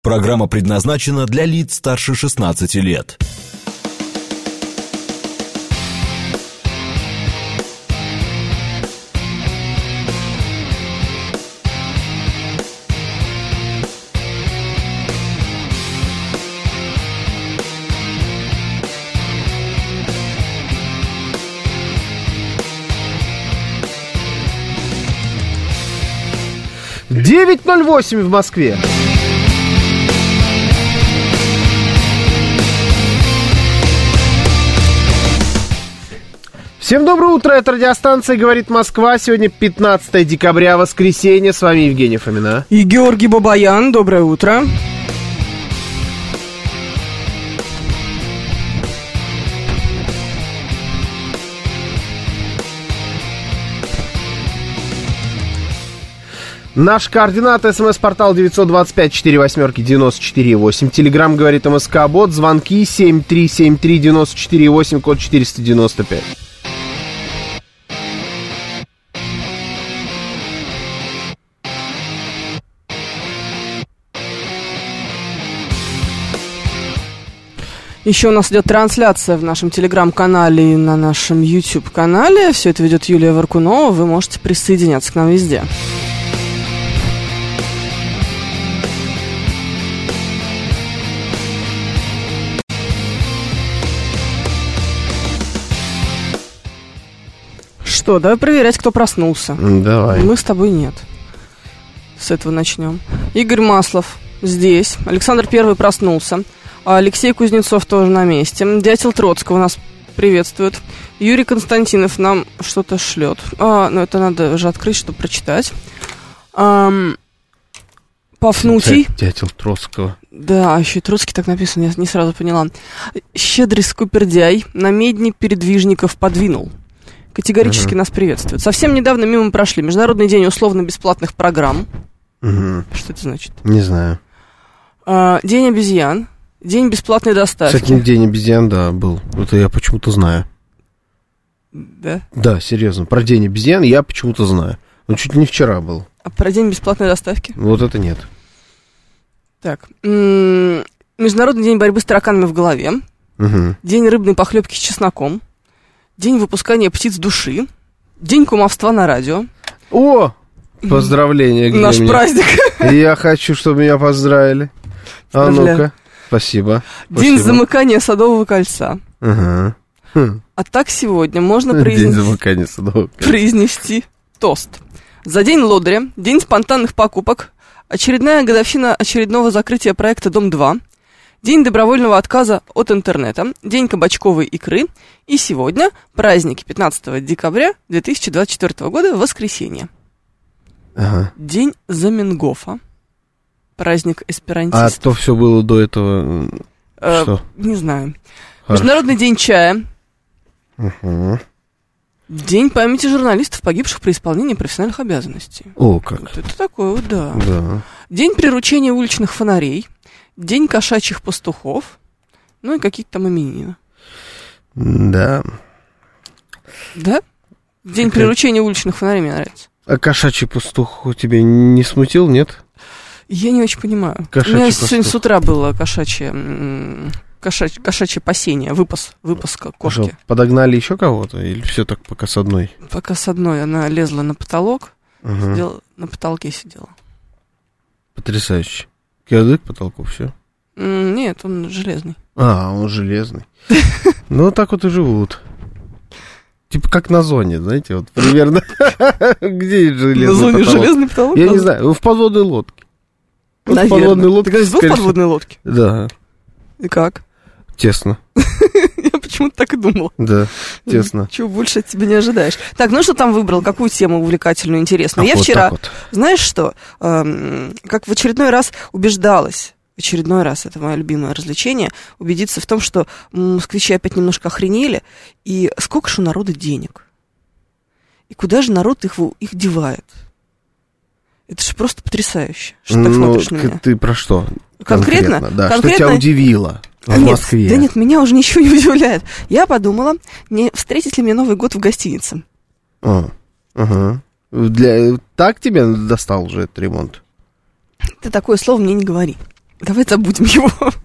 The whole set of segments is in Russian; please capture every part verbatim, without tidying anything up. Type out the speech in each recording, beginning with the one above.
Программа предназначена для лиц старше шестнадцати лет. девять ноль восемь в Москве. Всем доброе утро, это радиостанция «Говорит Москва». Сегодня пятнадцатое декабря, воскресенье. С вами Евгений Фомина. И Георгий Бабаян. Доброе утро. Наш координат, смс-портал девять два пять четыре восемь девяносто четыре восемь. Телеграм «Говорит МСК-бот». Звонки семь три семь три девяносто четыре восемь, код четыреста девяносто пять. Еще у нас идет трансляция в нашем телеграм-канале и на нашем YouTube-канале. Все это ведет Юлия Варкунова. Вы можете присоединяться к нам везде. Что, давай проверять, кто проснулся. Давай. Мы с тобой нет. С этого начнем. Игорь Маслов здесь. Александр Первый проснулся. Алексей Кузнецов тоже на месте. Дятел Троцкого нас приветствует. Юрий Константинов нам что-то шлет. А, ну, это надо же открыть, чтобы прочитать. А, Пафнутий. Дятел Троцкого. Да, еще и Троцкий так написано, я не сразу поняла. Щедрый скупердяй на медне передвижников подвинул. Категорически uh-huh. нас приветствует. Совсем недавно мимо прошли Международный день условно-бесплатных программ. Uh-huh. Что это значит? Не знаю. А, день обезьян. День бесплатной доставки. Кстати, день обезьян, да, был. Это я почему-то знаю. Да? Да, серьезно. Про день обезьян я почему-то знаю. Он чуть не вчера был. А про день бесплатной доставки? Вот это нет. Так. М- Международный день борьбы с тараканами в голове. Uh-huh. День рыбной похлебки с чесноком. День выпускания птиц души. День кумовства на радио. О! Поздравления. Наш мне? праздник. Я хочу, чтобы меня поздравили. А ну-ка. Спасибо. День Спасибо. замыкания Садового кольца. Ага. Хм. А так сегодня можно произнести, день замыкания Садового кольца. произнести тост. За день лодыря, день спонтанных покупок, очередная годовщина очередного закрытия проекта «Дом-два», день добровольного отказа от интернета, день кабачковой икры и сегодня праздники пятнадцатого декабря две тысячи двадцать четвёртого года, воскресенье. Ага. День Заменгофа. Праздник эсперантистов. А то все было до этого... Э, что? Не знаю. Хорошо. Международный день чая. Угу. День памяти журналистов, погибших при исполнении профессиональных обязанностей. О, как. Вот это такое вот, да. Да. День приручения уличных фонарей. День кошачьих пастухов. Ну и какие-то там именины. Да. Да? День Как... приручения уличных фонарей мне нравится. А кошачий пастух тебя не смутил, нет? Я не очень понимаю. Кошачий У меня пастух. сегодня с утра было кошачье, кошач, кошачье пасение, выпас, выпас кошки. Что, подогнали еще кого-то? Или все так пока с одной? Пока с одной. Она лезла на потолок, Угу. сидела, на потолке сидела. Потрясающе. Кирдык к потолку, все. М, Нет, он железный. А, он железный. Ну, так вот и живут. Типа как на зоне, знаете, вот примерно. Где железный На зоне потолок? железный потолок? Я не знаю, в подводной лодке. В Наверное. подводной лодке. Ты, конечно, был в скорее подводной лодке? всего. Да, И как? тесно. Я почему-то так и думала. Да, тесно. Чего больше от тебя не ожидаешь. Так, ну что там выбрал? Какую тему увлекательную, интересную? А Я вот вчера, так вот. знаешь что, эм, как в очередной раз убеждалась, в очередной раз, это мое любимое развлечение, убедиться в том, что москвичи опять немножко охренели, и сколько же у народа денег? И куда же народ их, их девает? Это же просто потрясающе, что ты так Ну, смотришь на меня. ты про что? Конкретно? Да, конкретно... что тебя удивило в нет, Москве? Да нет, меня уже ничего не удивляет. Я подумала, не встретить ли мне Новый год в гостинице. А, ага. Для... Так тебе достал уже этот ремонт? Ты такое слово мне не говори. Давай забудем его.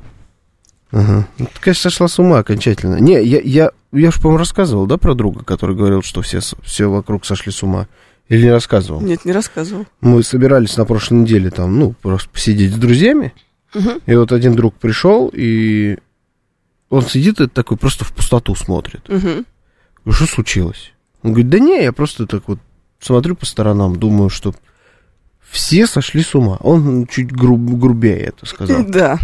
Ага. Ну, ты, конечно, сошла с ума окончательно. Не, я, я, я же, по-моему, рассказывал, да, про друга, который говорил, что все, все вокруг сошли с ума. Или не рассказывал? Нет, не рассказывал. Мы собирались на прошлой неделе там, ну, просто посидеть с друзьями. Угу. И вот один друг пришел, и он сидит и такой просто в пустоту смотрит. Угу. Что случилось? Он говорит, да не, я просто так вот смотрю по сторонам, думаю, что все сошли с ума. Он чуть груб, грубее это сказал. Да.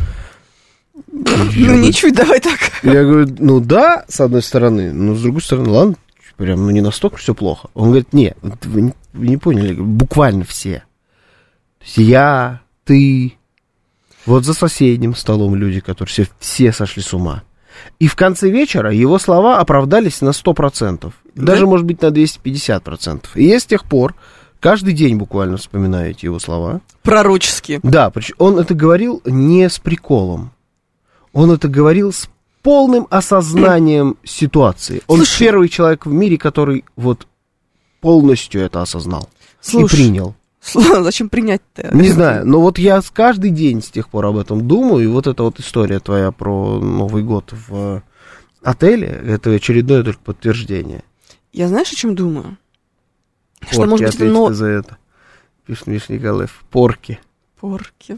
Я Ну, говорю, не чуть, давай так. Я говорю, ну да, с одной стороны, но с другой стороны, ладно, прям, ну не настолько все плохо. Он говорит, нет, вы не, вы не поняли, буквально все. То есть я, ты, вот за соседним столом люди, которые все, все сошли с ума. И в конце вечера его слова оправдались на сто процентов. Даже, да? Может быть, на двести пятьдесят процентов. И я с тех пор каждый день буквально вспоминаю эти его слова. Пророческие. Да, причем он это говорил не с приколом. Он это говорил с полным осознанием ситуации. Он Слушай, первый человек в мире, который вот полностью это осознал. Слушай, и принял. Зачем принять-то? Не знаю, но вот я каждый день с тех пор об этом думаю, и вот эта вот история твоя про Новый год в отеле, это очередное только подтверждение. Я знаешь, о чем думаю? Порки, что, может быть, это... Но... за это. Пишет Миша Николаев. Порки. Порки.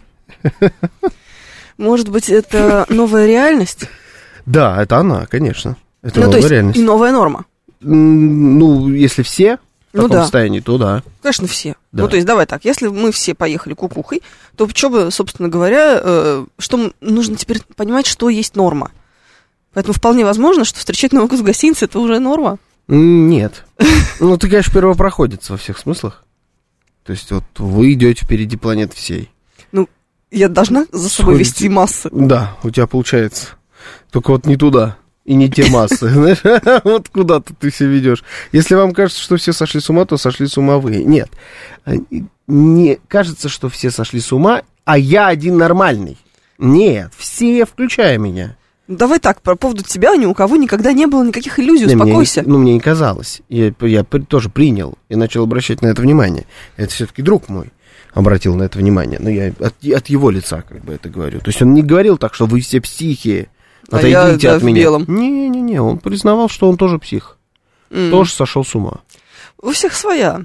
Может быть, это новая реальность? Да, это она, конечно. Это ну, новая то есть реальность. И новая норма. Ну, если все в ну, таком да. состоянии, то да. Конечно, все. Да. Ну, то есть, давай так, если мы все поехали кукухой, то что бы, собственно говоря, э, что нужно теперь понимать, что есть норма. Поэтому вполне возможно, что встречать Новый год в гостинице — это уже норма. Нет. Ну, ты, конечно, первопроходец во всех смыслах. То есть, вот вы идете впереди планеты всей. Ну, я должна за собой вести массы. Да, у тебя получается. Только вот не туда. И не те массы, знаешь, вот куда-то ты все ведешь. Если вам кажется, что все сошли с ума, то сошли с ума вы. Нет, не кажется, что все сошли с ума, а я один нормальный. Нет, все, включая меня. Давай так, по поводу тебя ни у кого никогда не было никаких иллюзий, не, успокойся. Мне, ну, мне не казалось. Я, я тоже принял и начал обращать на это внимание. Это все-таки друг мой обратил на это внимание. Но я от, от его лица как бы это говорю. То есть он не говорил так, что вы все психи. Отойдите а я, да, от меня. белом. Не-не-не, он признавал, что он тоже псих. Mm. Тоже сошел с ума. У всех своя.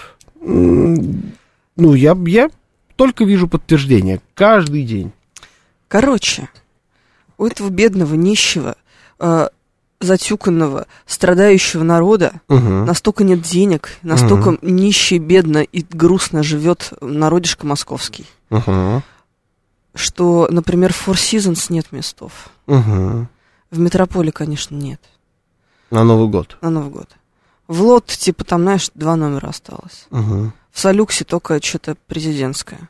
Mm, ну, я, я только вижу подтверждение. Каждый день. Короче, у этого бедного, нищего, э, затюканного, страдающего народа uh-huh. настолько нет денег, настолько uh-huh. нище, бедно и грустно живет народишко московский. Uh-huh. Что, например, в Four Seasons нет местов. Угу. В Метрополе, конечно, нет. На Новый год? На Новый год. В Лот, типа, там, знаешь, два номера осталось. Угу. В Солюксе только что-то президентское.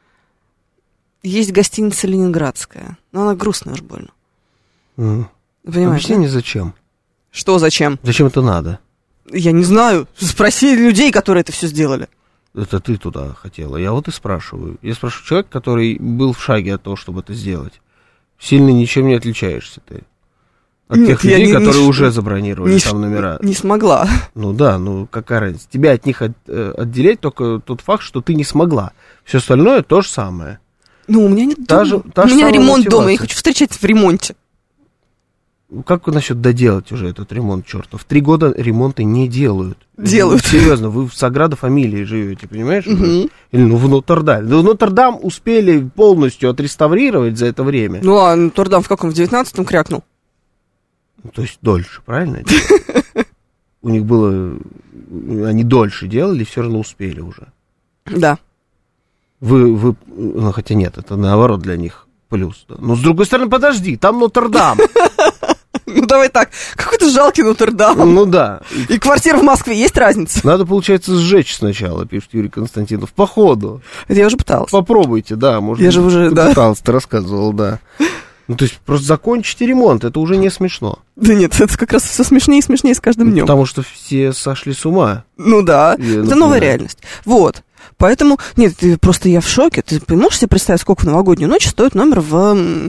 Есть гостиница Ленинградская, но она грустная уж больно. Угу. Понимаешь, объясни да? мне, зачем? Что зачем? Зачем это надо? Я не знаю. Спроси людей, которые это все сделали. Это ты туда хотела. Я вот и спрашиваю. Я спрашиваю человека, который был в шаге от того, чтобы это сделать. Сильно ничем не отличаешься ты. От Нет, тех людей, не, которые не, уже забронировали не, там номера. Не смогла. Ну да, ну какая разница. Тебя от них от, отделять только тот факт, что ты не смогла. Все остальное то же самое. Ну, у меня нет та дома. Же, та у меня ремонт мотивация. дома, я хочу встречаться в ремонте. Как насчет доделать уже этот ремонт, чертов? Три года ремонты не делают. Делают. Ну, серьезно, вы в Саграда Фамилии живете, понимаешь? Угу. Или ну в Нотр-Даме. Ну, Нотр-Дам успели полностью отреставрировать за это время. Ну, а Нотр-Дам в каком? В девятнадцатом крякнул? Ну, то есть дольше, правильно? У них было... Они дольше делали, все равно успели уже. Да. Вы... вы ну, хотя нет, это наоборот для них плюс. Да. Но с другой стороны, подожди, там Нотр-Дам. Ну, давай так, какой-то жалкий Нотр-Дам. Ну, да. И квартира в Москве, есть разница? Надо, получается, сжечь сначала, пишет Юрий Константинов, по ходу. Это я уже пыталась. Попробуйте, да, может я быть, же уже, ты да. пыталась, ты рассказывал, да. Ну, то есть, просто закончите ремонт, это уже не смешно. Да нет, это как раз все смешнее и смешнее с каждым днем. Потому что все сошли с ума. Ну да, Я, это например. новая реальность. Вот. Поэтому, нет, ты, просто я в шоке. Ты можешь себе представить, сколько в новогоднюю ночь стоит номер в...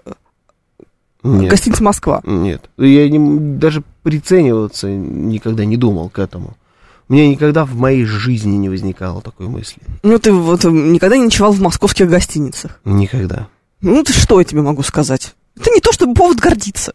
Нет. Гостиница «Москва». Нет, я не, даже прицениваться никогда не думал к этому. У меня никогда в моей жизни не возникало такой мысли. Ну, ты вот никогда не ночевал в московских гостиницах? Никогда. Ну, ты что я тебе могу сказать? Это не то, чтобы повод гордиться.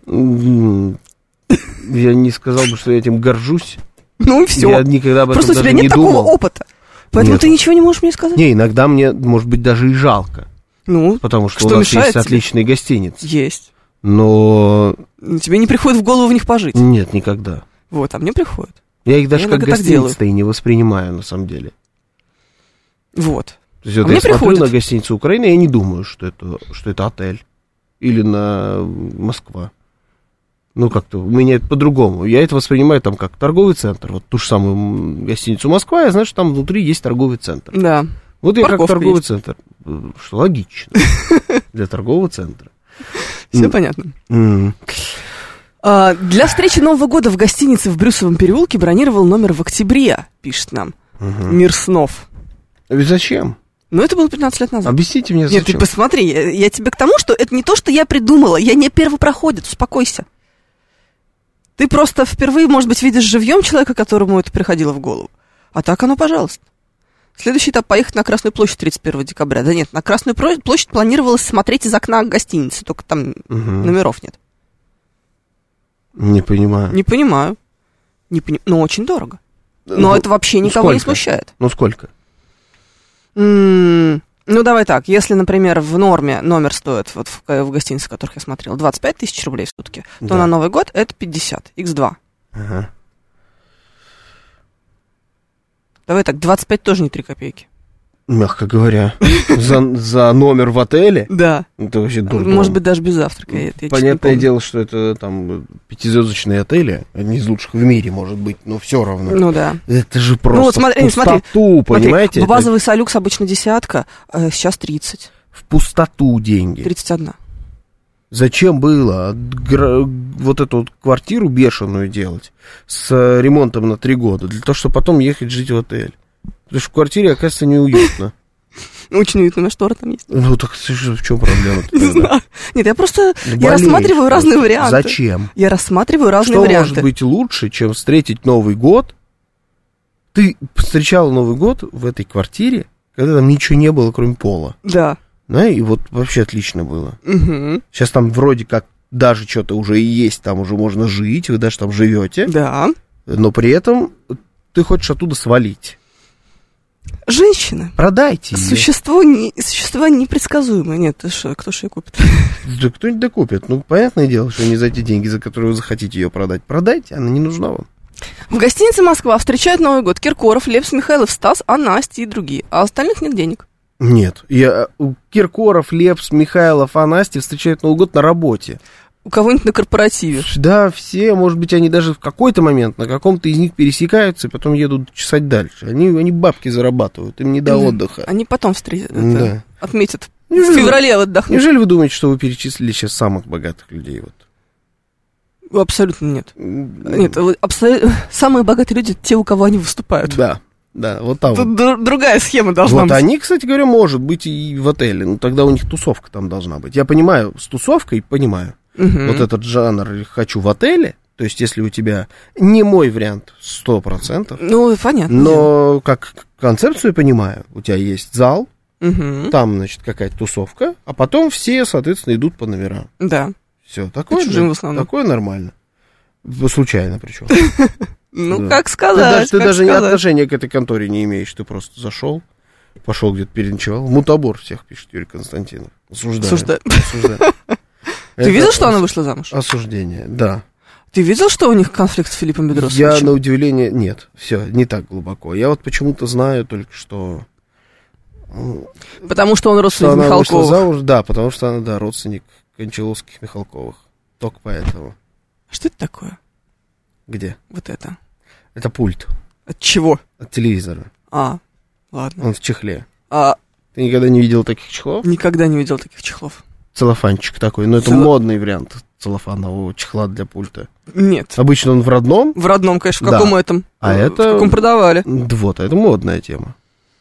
Я не сказал бы, что я этим горжусь. Ну и все. Я никогда об этом Просто у даже тебя нет не такого думал. опыта. Поэтому Нет. ты ничего не можешь мне сказать. Не, иногда мне, может быть, даже и жалко. Ну, Потому что, что у нас мешает есть тебе? отличные гостиницы. Есть. Но Тебе не приходит в голову в них пожить. нет, никогда. Вот, а мне приходит. Я их даже Я как иногда так гостиницы-то и не воспринимаю, на самом деле. Вот. То есть, вот А я мне смотрю приходит. на гостиницу Украины, я не думаю, что это, что это отель. Или на Москва. Ну, как-то у меня это по-другому. Я это воспринимаю там как торговый центр. Вот ту же самую гостиницу Москва, я знаю, что там внутри есть торговый центр. Да. Вот я как Парковка торговый есть. центр. Что логично. Для торгового центра. Все М. понятно. М. А, для встречи Нового года в гостинице в Брюсовом переулке бронировал номер в октябре, пишет нам Мгм. Мир снов. А ведь зачем? Но это было пятнадцать лет назад. Объясните мне, Нет, ты зачем? посмотри, я, я тебе к тому, что это не то, что я придумала, я не первопроходец, успокойся. Ты просто впервые, может быть, видишь живьем человека, которому это приходило в голову. А так оно, пожалуйста. Следующий этап — поехать на Красную площадь тридцать первого декабря. Да нет, на Красную про- площадь планировалось смотреть из окна гостиницы, только там Мгм. номеров нет. Не понимаю. Не понимаю. Не пони... Но очень дорого. Но Ну, это вообще ну, никого не сколько? смущает. Ну, сколько? М, Ну, давай так, если, например, в норме номер стоит, вот в, в гостинице, в которых я смотрел, двадцать пять тысяч рублей в сутки, то Да. на Новый год это пятьдесят, икс два. Ага. Давай так, двадцать пять тоже не три копейки. Мягко говоря. За, за номер в отеле? Да. Это вообще дурдом. Может быть, даже без завтрака. Я, я честно не Понятное помню. дело, что это там пятизвездочные отели, они из лучших в мире, может быть, но все равно. Ну да. Это же просто Ну вот смотри, в смотри, пустоту, понимаете? Смотри, Это базовый солюкс обычно десятка, э, сейчас тридцать. в пустоту деньги. тридцать один. Зачем было гра- вот эту вот квартиру бешеную делать с э, ремонтом на три года, для того, чтобы потом ехать жить в отель? Потому что в квартире, оказывается, неуютно. Очень уютная штора там есть. Ну, так слушай, в чем проблема? Не знаю. Нет, я просто, Ну, я болеешь рассматриваю просто. разные варианты. Зачем? Я рассматриваю разные Что варианты. может быть лучше, чем встретить Новый год? Ты встречал Новый год в этой квартире, когда там ничего не было, кроме пола. Да. Да, и вот вообще отлично было. Мгм. Сейчас там вроде как даже что-то уже и есть, там уже можно жить, вы даже там живете, Да. но при этом ты хочешь оттуда свалить. Женщины. Продайте ее. Существо, не, существо непредсказуемое. Нет, ты что, кто же ее купит? Да кто-нибудь докупит. Ну, понятное дело, что не за те деньги, за которые вы захотите ее продать. Продайте, она не нужна вам. В гостинице «Москва» встречают Новый год Киркоров, Лепс, Михайлов, Стас, а Настя и другие. А остальных нет денег. Нет, я, у Киркоров, Лепс, Михайлов, Анасти встречают Новый год на работе. У кого-нибудь на корпоративе. Да, все, может быть, они даже в какой-то момент на каком-то из них пересекаются и потом едут чесать дальше. Они, они бабки зарабатывают, им не до отдыха. Они потом встретят, Да. отметят. В Неужели, феврале отдохнут. неужели вы думаете, что вы перечислили сейчас самых богатых людей? Вот? Абсолютно нет. Нет, абсолютно... самые богатые люди те, у кого они выступают. Да, да, вот там Тут вот. дру- другая схема должна Вот быть. они, кстати говоря, может быть и в отеле, но тогда у них тусовка там должна быть. Я понимаю, с тусовкой понимаю. Мгм. Вот этот жанр «хочу в отеле», то есть если у тебя не мой вариант сто процентов, Ну, понятно. но как концепцию я понимаю, у тебя есть зал, Мгм. там, значит, какая-то тусовка, а потом все, соответственно, идут по номерам. Да. Все, такое, чужим в основном. такое нормально. Случайно причем. Ну, Да. как Ты сказать, даже, ты как даже сказать. отношения к этой конторе не имеешь, ты просто зашел, пошел где-то переночевал. Мутабор всех пишет Юрий Константинов. Осуждаю. Осуждаю. Осуждаю. Ты видел, что она вышла замуж? Осуждение, да. Ты видел, что у них конфликт с Филиппом Я, Бедросовичем? на удивление, нет, все, не так глубоко. Я вот почему-то знаю только, что... ну, Потому что он что родственник она вышла Михалкова. замуж, да, потому что она, да, родственник Кончаловских Михалковых. Только поэтому. Что это такое? Где? Вот это. Это пульт От чего? от телевизора. А, ладно. Он в чехле. А, Ты никогда не видел таких чехлов? никогда не видел таких чехлов. Целлофанчик такой. Но это Целло- модный вариант целлофанового чехла для пульта. Нет. Обычно он в родном, В родном, конечно, в Да. каком этом? А В это- каком продавали? вот, а это модная тема.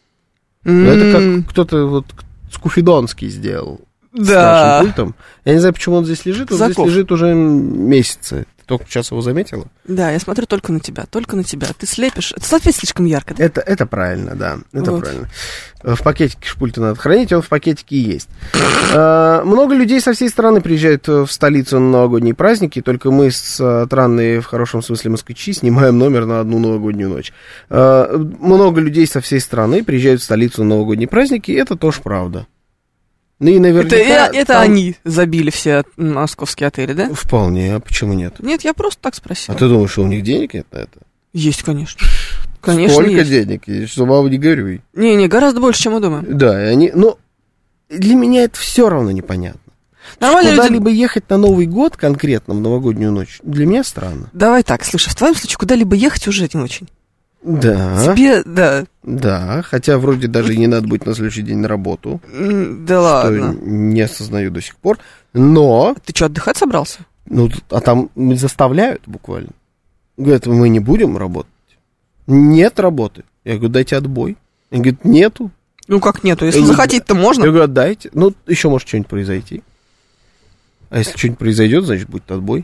Но это М, как кто-то вот Скуфидонский сделал с Да. нашим пультом. Я не знаю, почему он здесь лежит. Он Заков. здесь лежит уже месяцы. только сейчас его заметила? Да, я смотрю только на тебя, только на тебя. Ты слепишь. Это опять слишком ярко. Да? Это, это правильно, да. Это Вот. правильно. В пакетике шпульта надо хранить, он в пакетике и есть. А, много людей со всей страны приезжают в столицу на новогодние праздники, только мы, странные в хорошем смысле москвичи, снимаем номер на одну новогоднюю ночь. А, много людей со всей страны приезжают в столицу на новогодние праздники, и это тоже правда. Ну и наверняка... Это, это там... они забили все московские отели, да? Вполне, а почему нет? Нет, я просто так спросила. А ты думаешь, что у них денег нет на это? Есть, конечно. Конечно, Сколько есть. денег есть, что вам не горюй. Не-не, гораздо больше, чем мы думаем. Да, и они... Но для меня это все равно непонятно. Нормально люди... Куда-либо ехать на Новый год, конкретно в новогоднюю ночь, для меня странно. Давай так, слушай, в твоем случае куда-либо ехать уже не очень. Да. Тебе, да. Да, хотя вроде даже и не надо быть на следующий день на работу. М, Да Что ладно. не осознаю до сих пор. Но, Ты что, отдыхать собрался? ну, а там заставляют буквально. Говорят, мы не будем работать. Нет работы. Я говорю, дайте отбой. Они говорят, нету. Ну как нету, если Я захотеть-то можно. Я говорю, отдайте. Ну, еще может что-нибудь произойти. А если что-нибудь произойдет, значит, будет отбой.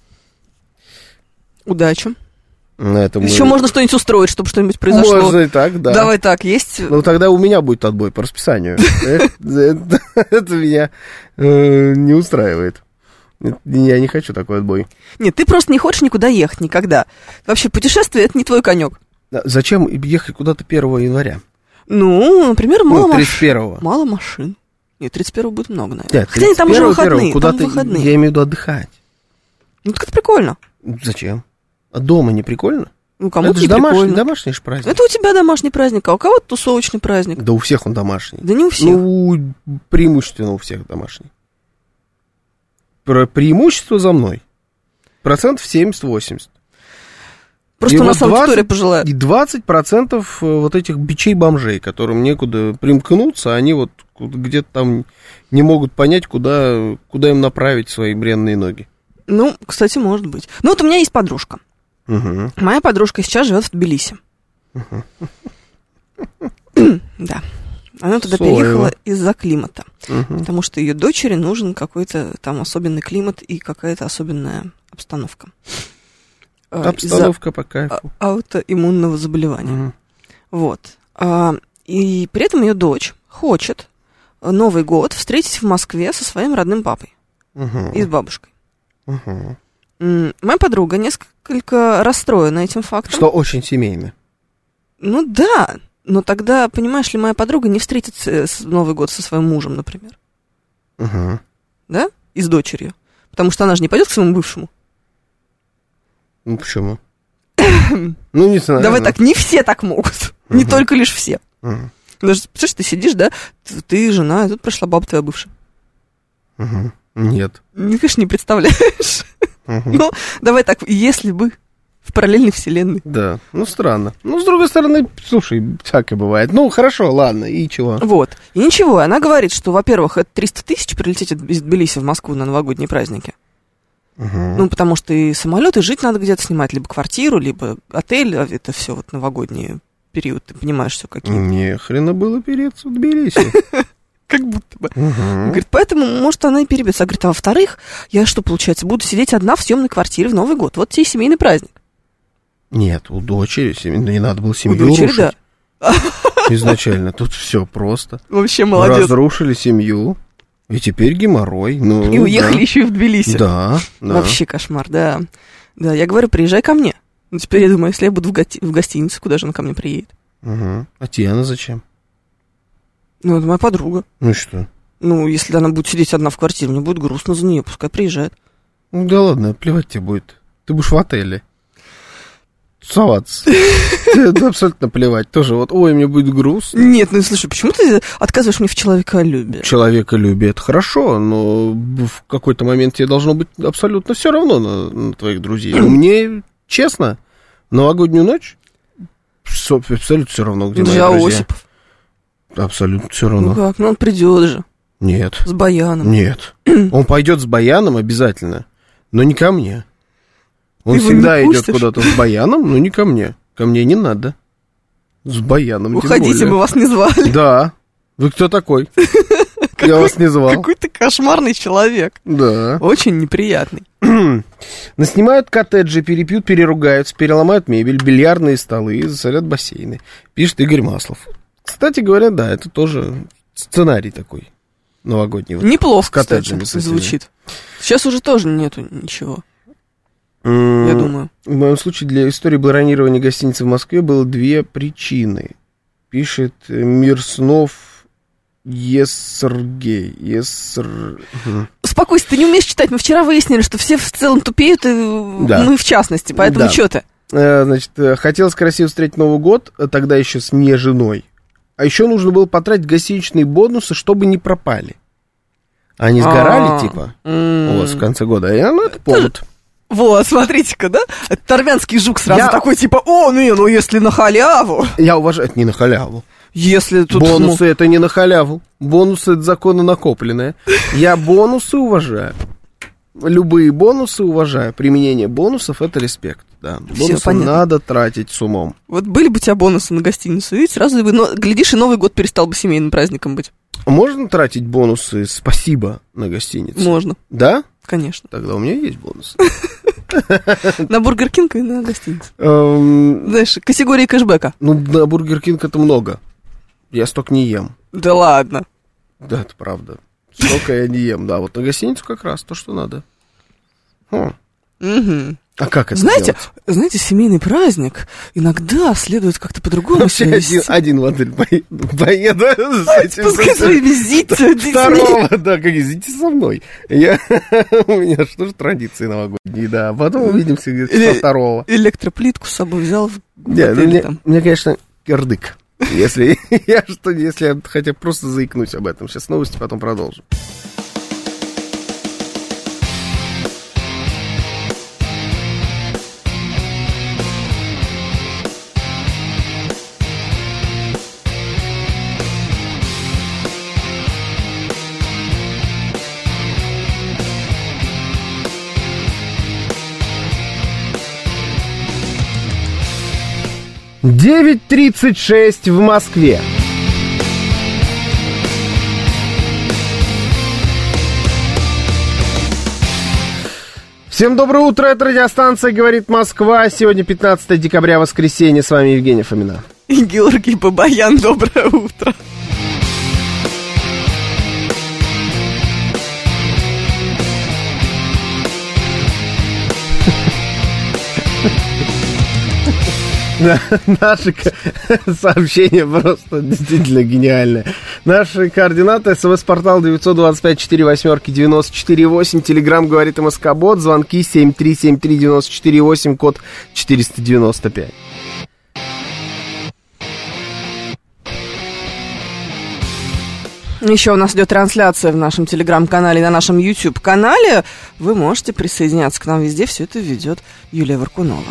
Удачи. На этом Еще мы... можно что-нибудь устроить, чтобы что-нибудь произошло. Можно и так, да. Давай так, есть. Ну, тогда у меня будет отбой по расписанию. Это меня не устраивает. Я не хочу такой отбой. Нет, ты просто не хочешь никуда ехать никогда. Вообще, путешествие — это не твой конек. Зачем ехать куда-то первого января? Ну, например, мало Ну, машин. тридцать первого. Мало машин. Нет, тридцать первого будет много, наверное. Нет, Хотя там уже выходные. куда-то, Там выходные. я имею в виду отдыхать. Ну, так это прикольно. Зачем? А дома не прикольно? Ну, кому-то Это не же домашний, прикольно. домашний же праздник. Это у тебя домашний праздник, а у кого-то тусовочный праздник. Да у всех он домашний. Да не у всех. Ну, преимущественно у всех домашний. Про преимущество за мной. Процентов семьдесят-восемьдесят. Просто И у вот нас аудитория пожилая. И двадцать процентов вот этих бичей-бомжей, которым некуда примкнуться, они вот где-то там не могут понять, куда, куда им направить свои бренные ноги. Ну, кстати, может быть. Ну, вот у меня есть подружка. Угу. Моя подружка сейчас живет в Тбилиси. Да. Она туда Соево. переехала из-за климата. Угу. Потому что ее дочери нужен какой-то там особенный климат и какая-то особенная обстановка. Э, Обстановка по из-за кайфу. а- аутоиммунного заболевания. Мгм. Вот. А, и при этом ее дочь хочет Новый год встретить в Москве со своим родным папой Мгм. и с бабушкой. Мгм. М, Моя подруга несколько расстроена этим фактом. Что очень семейно. Ну да, но тогда, понимаешь ли, моя подруга не встретится с Новый год со своим мужем, например, Угу. да, и с дочерью. Потому что она же не пойдет к своему бывшему. Ну почему? Ну не знаю. Давай ну. так, не все так могут, не только лишь все. Мгм. Даже, представляешь, ты сидишь, да, т- ты жена, и тут пришла баба твоя бывшая. Мгм. Нет. Ну, конечно, не представляешь. Мгм. Ну, давай так, если бы в параллельной вселенной. Да, ну странно. Ну, с другой стороны, слушай, всякое бывает. Ну, хорошо, ладно, и чего? Вот. И ничего, она говорит, что, во-первых, это триста тысяч прилететь от- из Тбилиси в Москву на новогодние праздники. Мгм. Ну, потому что и самолет, и жить надо где-то снимать, либо квартиру, либо отель, а это все вот новогодний период, ты понимаешь, все какие. Не хрена было переться в Тбилиси. Как будто бы. Мгм. Говорит, поэтому, может, она и перебьется. А говорит, а во-вторых, я что, получается, буду сидеть одна в съемной квартире в Новый год. Вот тебе и семейный праздник. Нет, у дочери семь- не надо было У семью дочери, рушить. да. Изначально. Тут все просто. Вообще молодец. Разрушили семью, и теперь геморрой. Ну, И уехали да. еще и в Тбилиси. Да, да. Вообще кошмар, да. Да, я говорю, приезжай ко мне. Ну, теперь я думаю, если я буду в, гости- в гостинице, куда же она ко мне приедет? Мгм. А Тиана зачем? Ну, это моя подруга. Ну и что? Ну, если она будет сидеть одна в квартире, мне будет грустно за нее, пускай приезжает. Ну да ладно, плевать тебе будет. Ты будешь в отеле. Тусоваться. Тебе абсолютно плевать. Тоже вот, ой, мне будет грустно. Нет, ну слушай, почему ты отказываешь мне в человеколюбии? Человеколюбие это хорошо, но в какой-то момент тебе должно быть абсолютно все равно на, на твоих друзей. Но мне, честно, новогоднюю ночь со- абсолютно все равно, где Ну, мои я друзья. Осипов. Абсолютно все Ну равно. как, ну он придет же, Нет, с баяном. нет. Он пойдет с баяном обязательно, но не ко мне. Он Ты его всегда не идет пустишь? куда-то с баяном, но не ко мне. Ко мне не надо. С баяном, тем Уходите, более. мы вас не звали. Да. Вы кто такой? Я вас не звал. Какой ты кошмарный человек. Да. Очень неприятный. Наснимают коттеджи, перепьют, переругаются, переломают мебель, бильярдные столы, засорят бассейны. Пишет Игорь Маслов. Кстати говоря, да, это тоже сценарий такой новогодний. Вот, неплохо, кстати, звучит. Сейчас уже тоже нету ничего. Mm, я думаю. В моем случае для истории бронирования гостиницы в Москве было две причины. Пишет Мирснов Есергей. Еср... Успокойся, ты не умеешь читать. Мы вчера выяснили, что все в целом тупеют, и да. мы в частности. Поэтому да. что ты? Значит, хотелось красиво встретить Новый год, тогда еще с не женой. А еще нужно было потратить гостиничные бонусы, чтобы не пропали. Они сгорали, А-а-а. типа, у вас в конце года. И ну, это повод. Вот, смотрите-ка, да? Это армянский жук сразу я... такой, типа, о, ну, ну, если на халяву. Я уважаю, это не на халяву. Если тут... Бонусы это не на халяву. Бонусы это законно накопленные. Я бонусы уважаю. Любые бонусы уважаю. Применение бонусов это респект. Да. Бонусы надо тратить с умом. Вот были бы у тебя бонусы на гостиницу, видите, сразу бы, но, глядишь, и Новый год перестал бы семейным праздником быть. Можно тратить бонусы «спасибо» на гостиницу? Можно. Да? Конечно. Тогда у меня есть бонусы. На Бургер Кинг и на гостиницу. Знаешь, категории кэшбэка. Ну, на Бургер Кинг это много. Я столько не ем. Да ладно. Да, это правда. Столько я не ем, да. Вот на гостиницу как раз то, что надо. Угу. А как это знаете, делать? Знаете, семейный праздник иногда следует как-то по-другому себя вести. Один, один ладно, поеду с этим. Пускай свои визиты. Второго, да, как идите со мной. Я, у меня что же традиции новогодние, да. Потом увидимся где-то со второго. Электроплитку с собой взял в отель, ну, мне, мне, конечно, кирдык. Если я что, если я хотя бы просто заикнусь об этом. Сейчас новости, потом продолжим. девять тридцать шесть в Москве. Всем доброе утро, это радиостанция «Говорит Москва». Сегодня пятнадцатое декабря, воскресенье. С вами Евгений Фомина. И Георгий Бабаян, доброе утро. Наши сообщения просто действительно гениальные. Наши координаты: смс-портал девятьсот двадцать пять сорок восемь девяносто четыре восемь, телеграмм «Говорит МСК-бот», звонки семь три семь три девяносто четыре восемь, код четыреста девяносто пять. Еще у нас идет трансляция в нашем телеграм-канале и на нашем YouTube-канале. Вы можете присоединяться к нам везде. Все это ведет Юлия Варкунова.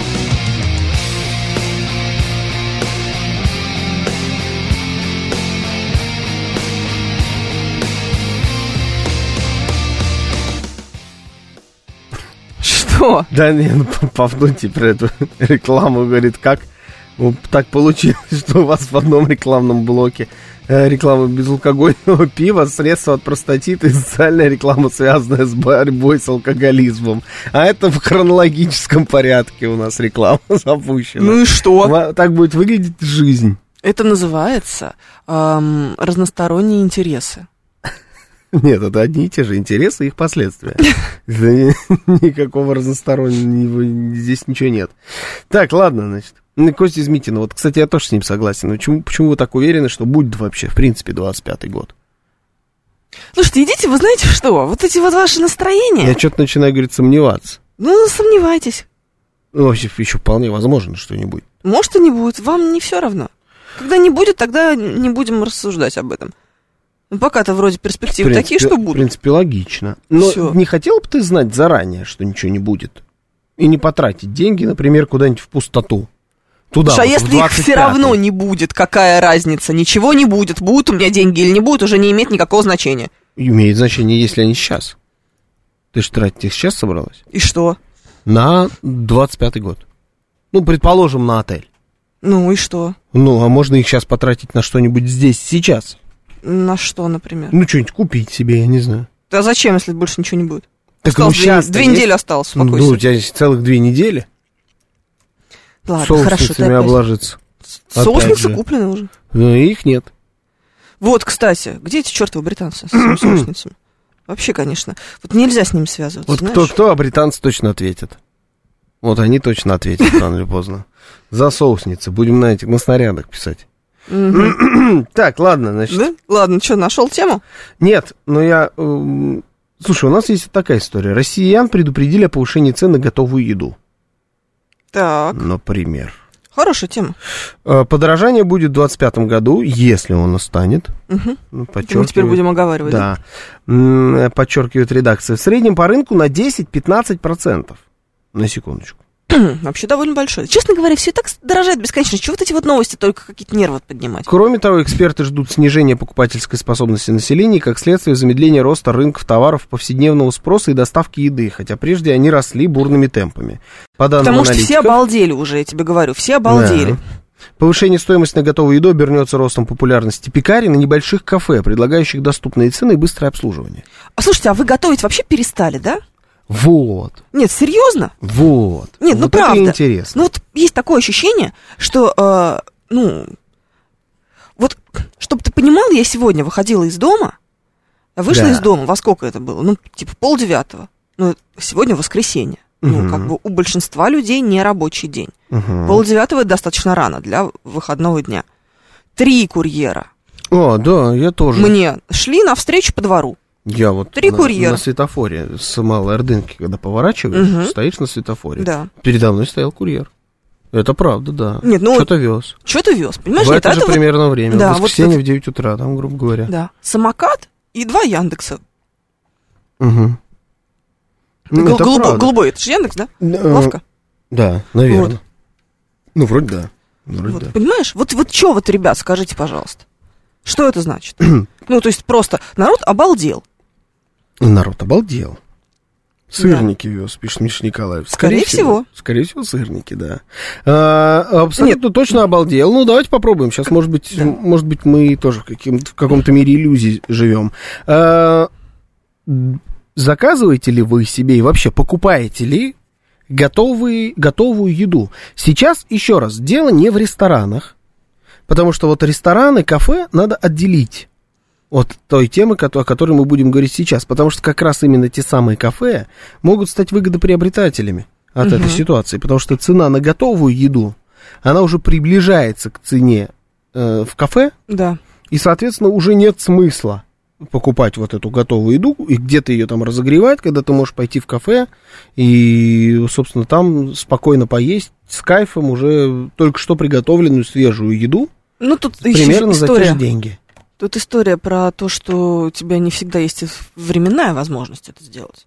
Что? Да не, ну Павнутий про эту рекламу говорит, как вот так получилось, что у вас в одном рекламном блоке реклама безалкогольного пива, средства от простатита и социальная реклама, связанная с борьбой с алкоголизмом. А это в хронологическом порядке у нас реклама запущена. Ну и что? Так будет выглядеть жизнь. Это называется эм, разносторонние интересы. Нет, это одни и те же интересы и их последствия. Никакого разностороннего здесь ничего нет. Так, ладно, значит. Костя из Митина, вот, кстати, я тоже с ним согласен. Почему, почему вы так уверены, что будет вообще, в принципе, двадцать пятый год? Слушайте, идите, вы знаете что? Вот эти вот ваши настроения... Я что-то начинаю, говорит, сомневаться. Ну, сомневайтесь. Ну, вообще, еще вполне возможно, что не будет. Может, и не будет, вам не все равно. Когда не будет, тогда не будем рассуждать об этом. Ну, пока-то вроде перспективы принципе, такие, что будут. В принципе, логично. Но Всё. Не хотел бы ты знать заранее, что ничего не будет? И не потратить деньги, например, куда-нибудь в пустоту? Туда, Слушай, вот, а если их все равно не будет, какая разница? Ничего не будет. Будут у меня деньги или не будут, уже не имеет никакого значения. Имеет значение, если они сейчас. Ты же тратить их сейчас собралась? И что? На двадцать пятый год. Ну, предположим, на отель. Ну и что? Ну, а можно их сейчас потратить на что-нибудь здесь, сейчас? На что, например? Ну, что-нибудь купить себе, я не знаю. А зачем, если больше ничего не будет? Так Осталось ну, сейчас две, две недели осталось, успокойся. Ну, у тебя целых две недели. Ладно, хорошо. Соусницами обложиться. Соусницы куплены уже. Ну, их нет. Вот, кстати, где эти чертовы британцы с этими соусницами? Вообще, конечно. Вот нельзя с ними связываться, Вот знаешь? кто-кто, а британцы точно ответят. Вот они точно ответят рано или поздно. За соусницы. Будем на этих, на снарядах писать. Так, ладно, значит. Да? Ладно, что, нашел тему? Нет, но я... э, Слушай, у нас есть такая история. Россиян предупредили о повышении цен на готовую еду. Так. Например. Хорошая тема. Э, Подорожание будет в двадцать пятом году, если он настанет. Угу. Ну, Мы теперь будем оговаривать, да? Да. М, Подчеркивает редакция. В среднем по рынку на десять-пятнадцать процентов. На секундочку. Вообще довольно большой. Честно говоря, все так дорожает бесконечно. Чего вот эти вот новости только какие-то нервы поднимать? Кроме того, эксперты ждут снижения покупательской способности населения, как следствие замедления роста рынков товаров повседневного спроса и доставки еды, хотя прежде они росли бурными темпами. По данным Потому что все аналитиков, обалдели уже, я тебе говорю, все обалдели. Да. Повышение стоимости на готовую еду обернется ростом популярности пекарей на небольших кафе, предлагающих доступные цены и быстрое обслуживание. А слушайте, а вы готовить вообще перестали, да? Вот. Нет, серьезно? Вот. Нет, ну вот правда. Это интересно. Ну вот есть такое ощущение, что, э, ну, вот, чтобы ты понимал, я сегодня выходила из дома, вышла Да. из дома, во сколько это было? Ну, типа полдевятого. Ну, сегодня воскресенье. Ну, Мгм. как бы у большинства людей не рабочий день. Угу. Полдевятого это достаточно рано для выходного дня. Три курьера О, да, я тоже. мне шли навстречу по двору. Я вот Три на, курьера. на светофоре с Малой Ордынки, когда поворачиваешь, Мгм. стоишь на светофоре. Да. Передо мной стоял курьер. Это правда, да. Нет, ну, Что-то вез. Что ты вез? Понимаешь, В нет, это же вот- примерно время. Да, в вот воскресенье это- в девять утра, там, грубо говоря. Да. Самокат и два Яндекса. Угу. Гол- голубой, голубой, это же Яндекс, да? Лавка. Да, наверное. Вот. Ну, вроде да. Вроде Вот, да. понимаешь? Вот, вот что вот, ребят, скажите, пожалуйста. Что это значит? Ну, то есть просто народ обалдел. Народ обалдел. Сырники вез, пишет Миша Николаев. Скорее всего. Скорее всего, сырники, да. А, абсолютно точно обалдел. Ну, давайте попробуем. Сейчас, может быть, Да. может быть, мы тоже в, каким, в каком-то мире иллюзий живем. А, заказываете ли вы себе и вообще покупаете ли готовые, готовую еду? Сейчас, еще раз, дело не в ресторанах, потому что вот рестораны, кафе надо отделить от той темы, о которой мы будем говорить сейчас, потому что как раз именно те самые кафе могут стать выгодоприобретателями от Угу. этой ситуации, потому что цена на готовую еду, она уже приближается к цене э, в кафе, Да. и, соответственно, уже нет смысла покупать вот эту готовую еду и где-то ее там разогревать, когда ты можешь пойти в кафе и, собственно, там спокойно поесть с кайфом уже только что приготовленную свежую еду, Ну, тут еще примерно за те история. же деньги. Тут история про то, что у тебя не всегда есть временная возможность это сделать.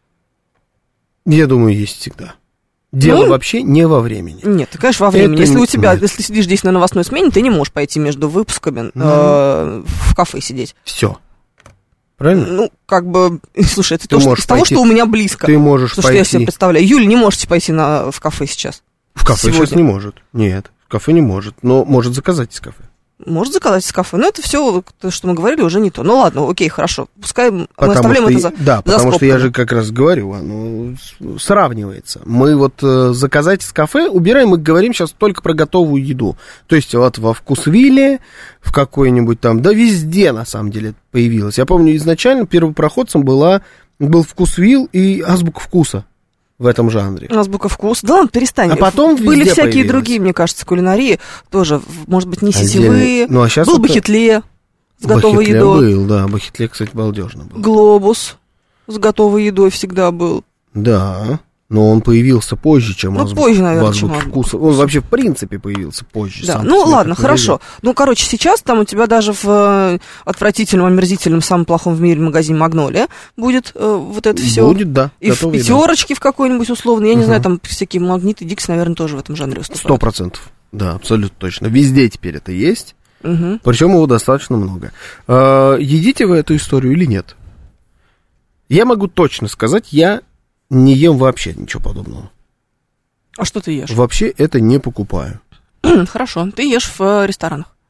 Я думаю, есть всегда. Дело Ну, вообще не во времени. Нет, ты, конечно, во времени. Это Если не- у тебя, нет. если ты сидишь здесь на новостной смене, ты не можешь пойти между выпусками э, в кафе сидеть. Все. Правильно? Ну, как бы, слушай, это Ты то, что, можешь из того, пойти- что у меня близко. Ты можешь То, что я себе пойти... представляю. Юль, не можете пойти на, в кафе сейчас. В кафе сегодня. сейчас не может. Нет, в кафе не может. Но может заказать из кафе. Может заказать из кафе. Но это все, то, что мы говорили, уже не то. Ну ладно, окей, хорошо. Пускай мы Потому оставляем что, это за да, за потому что я скобками. же как раз говорю, оно с- сравнивается. Мы вот э, заказать из кафе убираем, мы говорим сейчас только про готовую еду. То есть вот во Вкусвилле, в какой-нибудь там, да везде на самом деле появилось. Я помню, изначально первопроходцем была, был Вкусвилл и Азбука вкуса в этом жанре. Азбука вкус. Да ладно, перестань. А потом Были везде всякие появилось. другие, мне кажется, кулинарии. Тоже, в- может быть, не Отдельно. сетевые. Ну, а щас Был это- Бахетле с готовой Бахетле едой. был, да, Бахетле, кстати, балдежно был. Глобус с готовой едой всегда был. Да, но он появился позже, чем Ну, Азбука, позже, наверное, в Азбуке чем Азбука вкуса. Он вообще, в принципе, появился позже. Да, сам ну по себе ладно, как хорошо. магазин. Ну, короче, сейчас там у тебя даже в э, отвратительном, омерзительном, самом плохом в мире магазине «Магнолия» будет э, вот это все. Будет, да. И в готовый, да. пятерочке в какой-нибудь условный. Я не Мгм. знаю, там всякие магниты, Дикс, наверное, тоже в этом жанре Сто выступают. процентов. Да, абсолютно точно. Везде теперь это есть. Мгм. Причем его достаточно много. А, едите вы эту историю или нет? Я могу точно сказать, я не ем вообще ничего подобного. А что ты ешь? Вообще это не покупаю. Хорошо, ты ешь в э, ресторанах.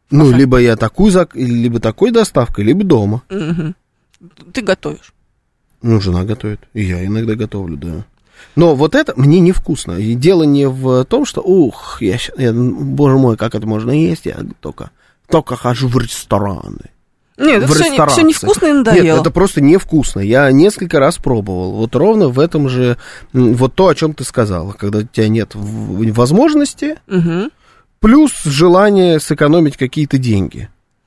Ну, Кафе. либо я такую, зак... либо такой доставкой, либо дома. Угу. Ты готовишь. Ну, жена готовит, и я иногда готовлю, да. Но вот это мне невкусно. И дело не в том, что, ух, я, щас- я, боже мой, как это можно есть, я только, только хожу в рестораны. Нет, в это все, ресторации. невкусно и надоело. Нет, это просто невкусно. Я несколько раз пробовал. Вот ровно в этом же, м, вот то, о чем ты сказала, когда у тебя нет в- возможности, Угу. плюс желание сэкономить какие-то деньги.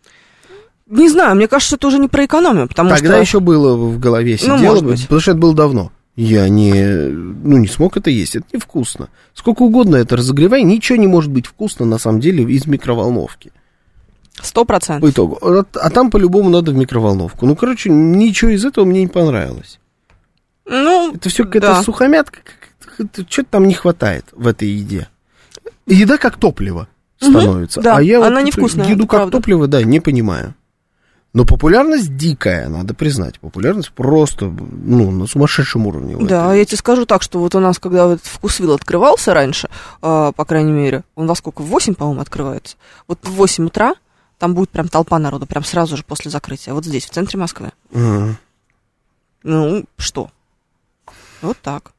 Не знаю, мне кажется, это уже не про экономию, потому Тогда что... еще было в голове Ну, сидело, может быть. потому что это было давно. Я не, ну, не смог это есть, это невкусно. Сколько угодно это разогревай, ничего не может быть вкусно, на самом деле, из микроволновки. Сто По процентов. итогу. А, а там по-любому надо в микроволновку. Ну, короче, ничего из этого мне не понравилось. Ну, Это все какая-то да. сухомятка, что-то там не хватает в этой еде. Еда как топливо становится. да, а я она вот невкусная, еду это как правда. топливо, да, не понимаю. Но популярность дикая, надо признать. Популярность просто, ну, на сумасшедшем уровне. в Да, этой. я тебе скажу так, что вот у нас, когда вот Вкусвилл открывался раньше, э, по крайней мере, он во сколько, в восемь, по-моему, открывается. Вот в восемь утра там будет прям толпа народу, прям сразу же после закрытия, вот здесь, в центре Москвы. Мгм. Ну, что? Вот так.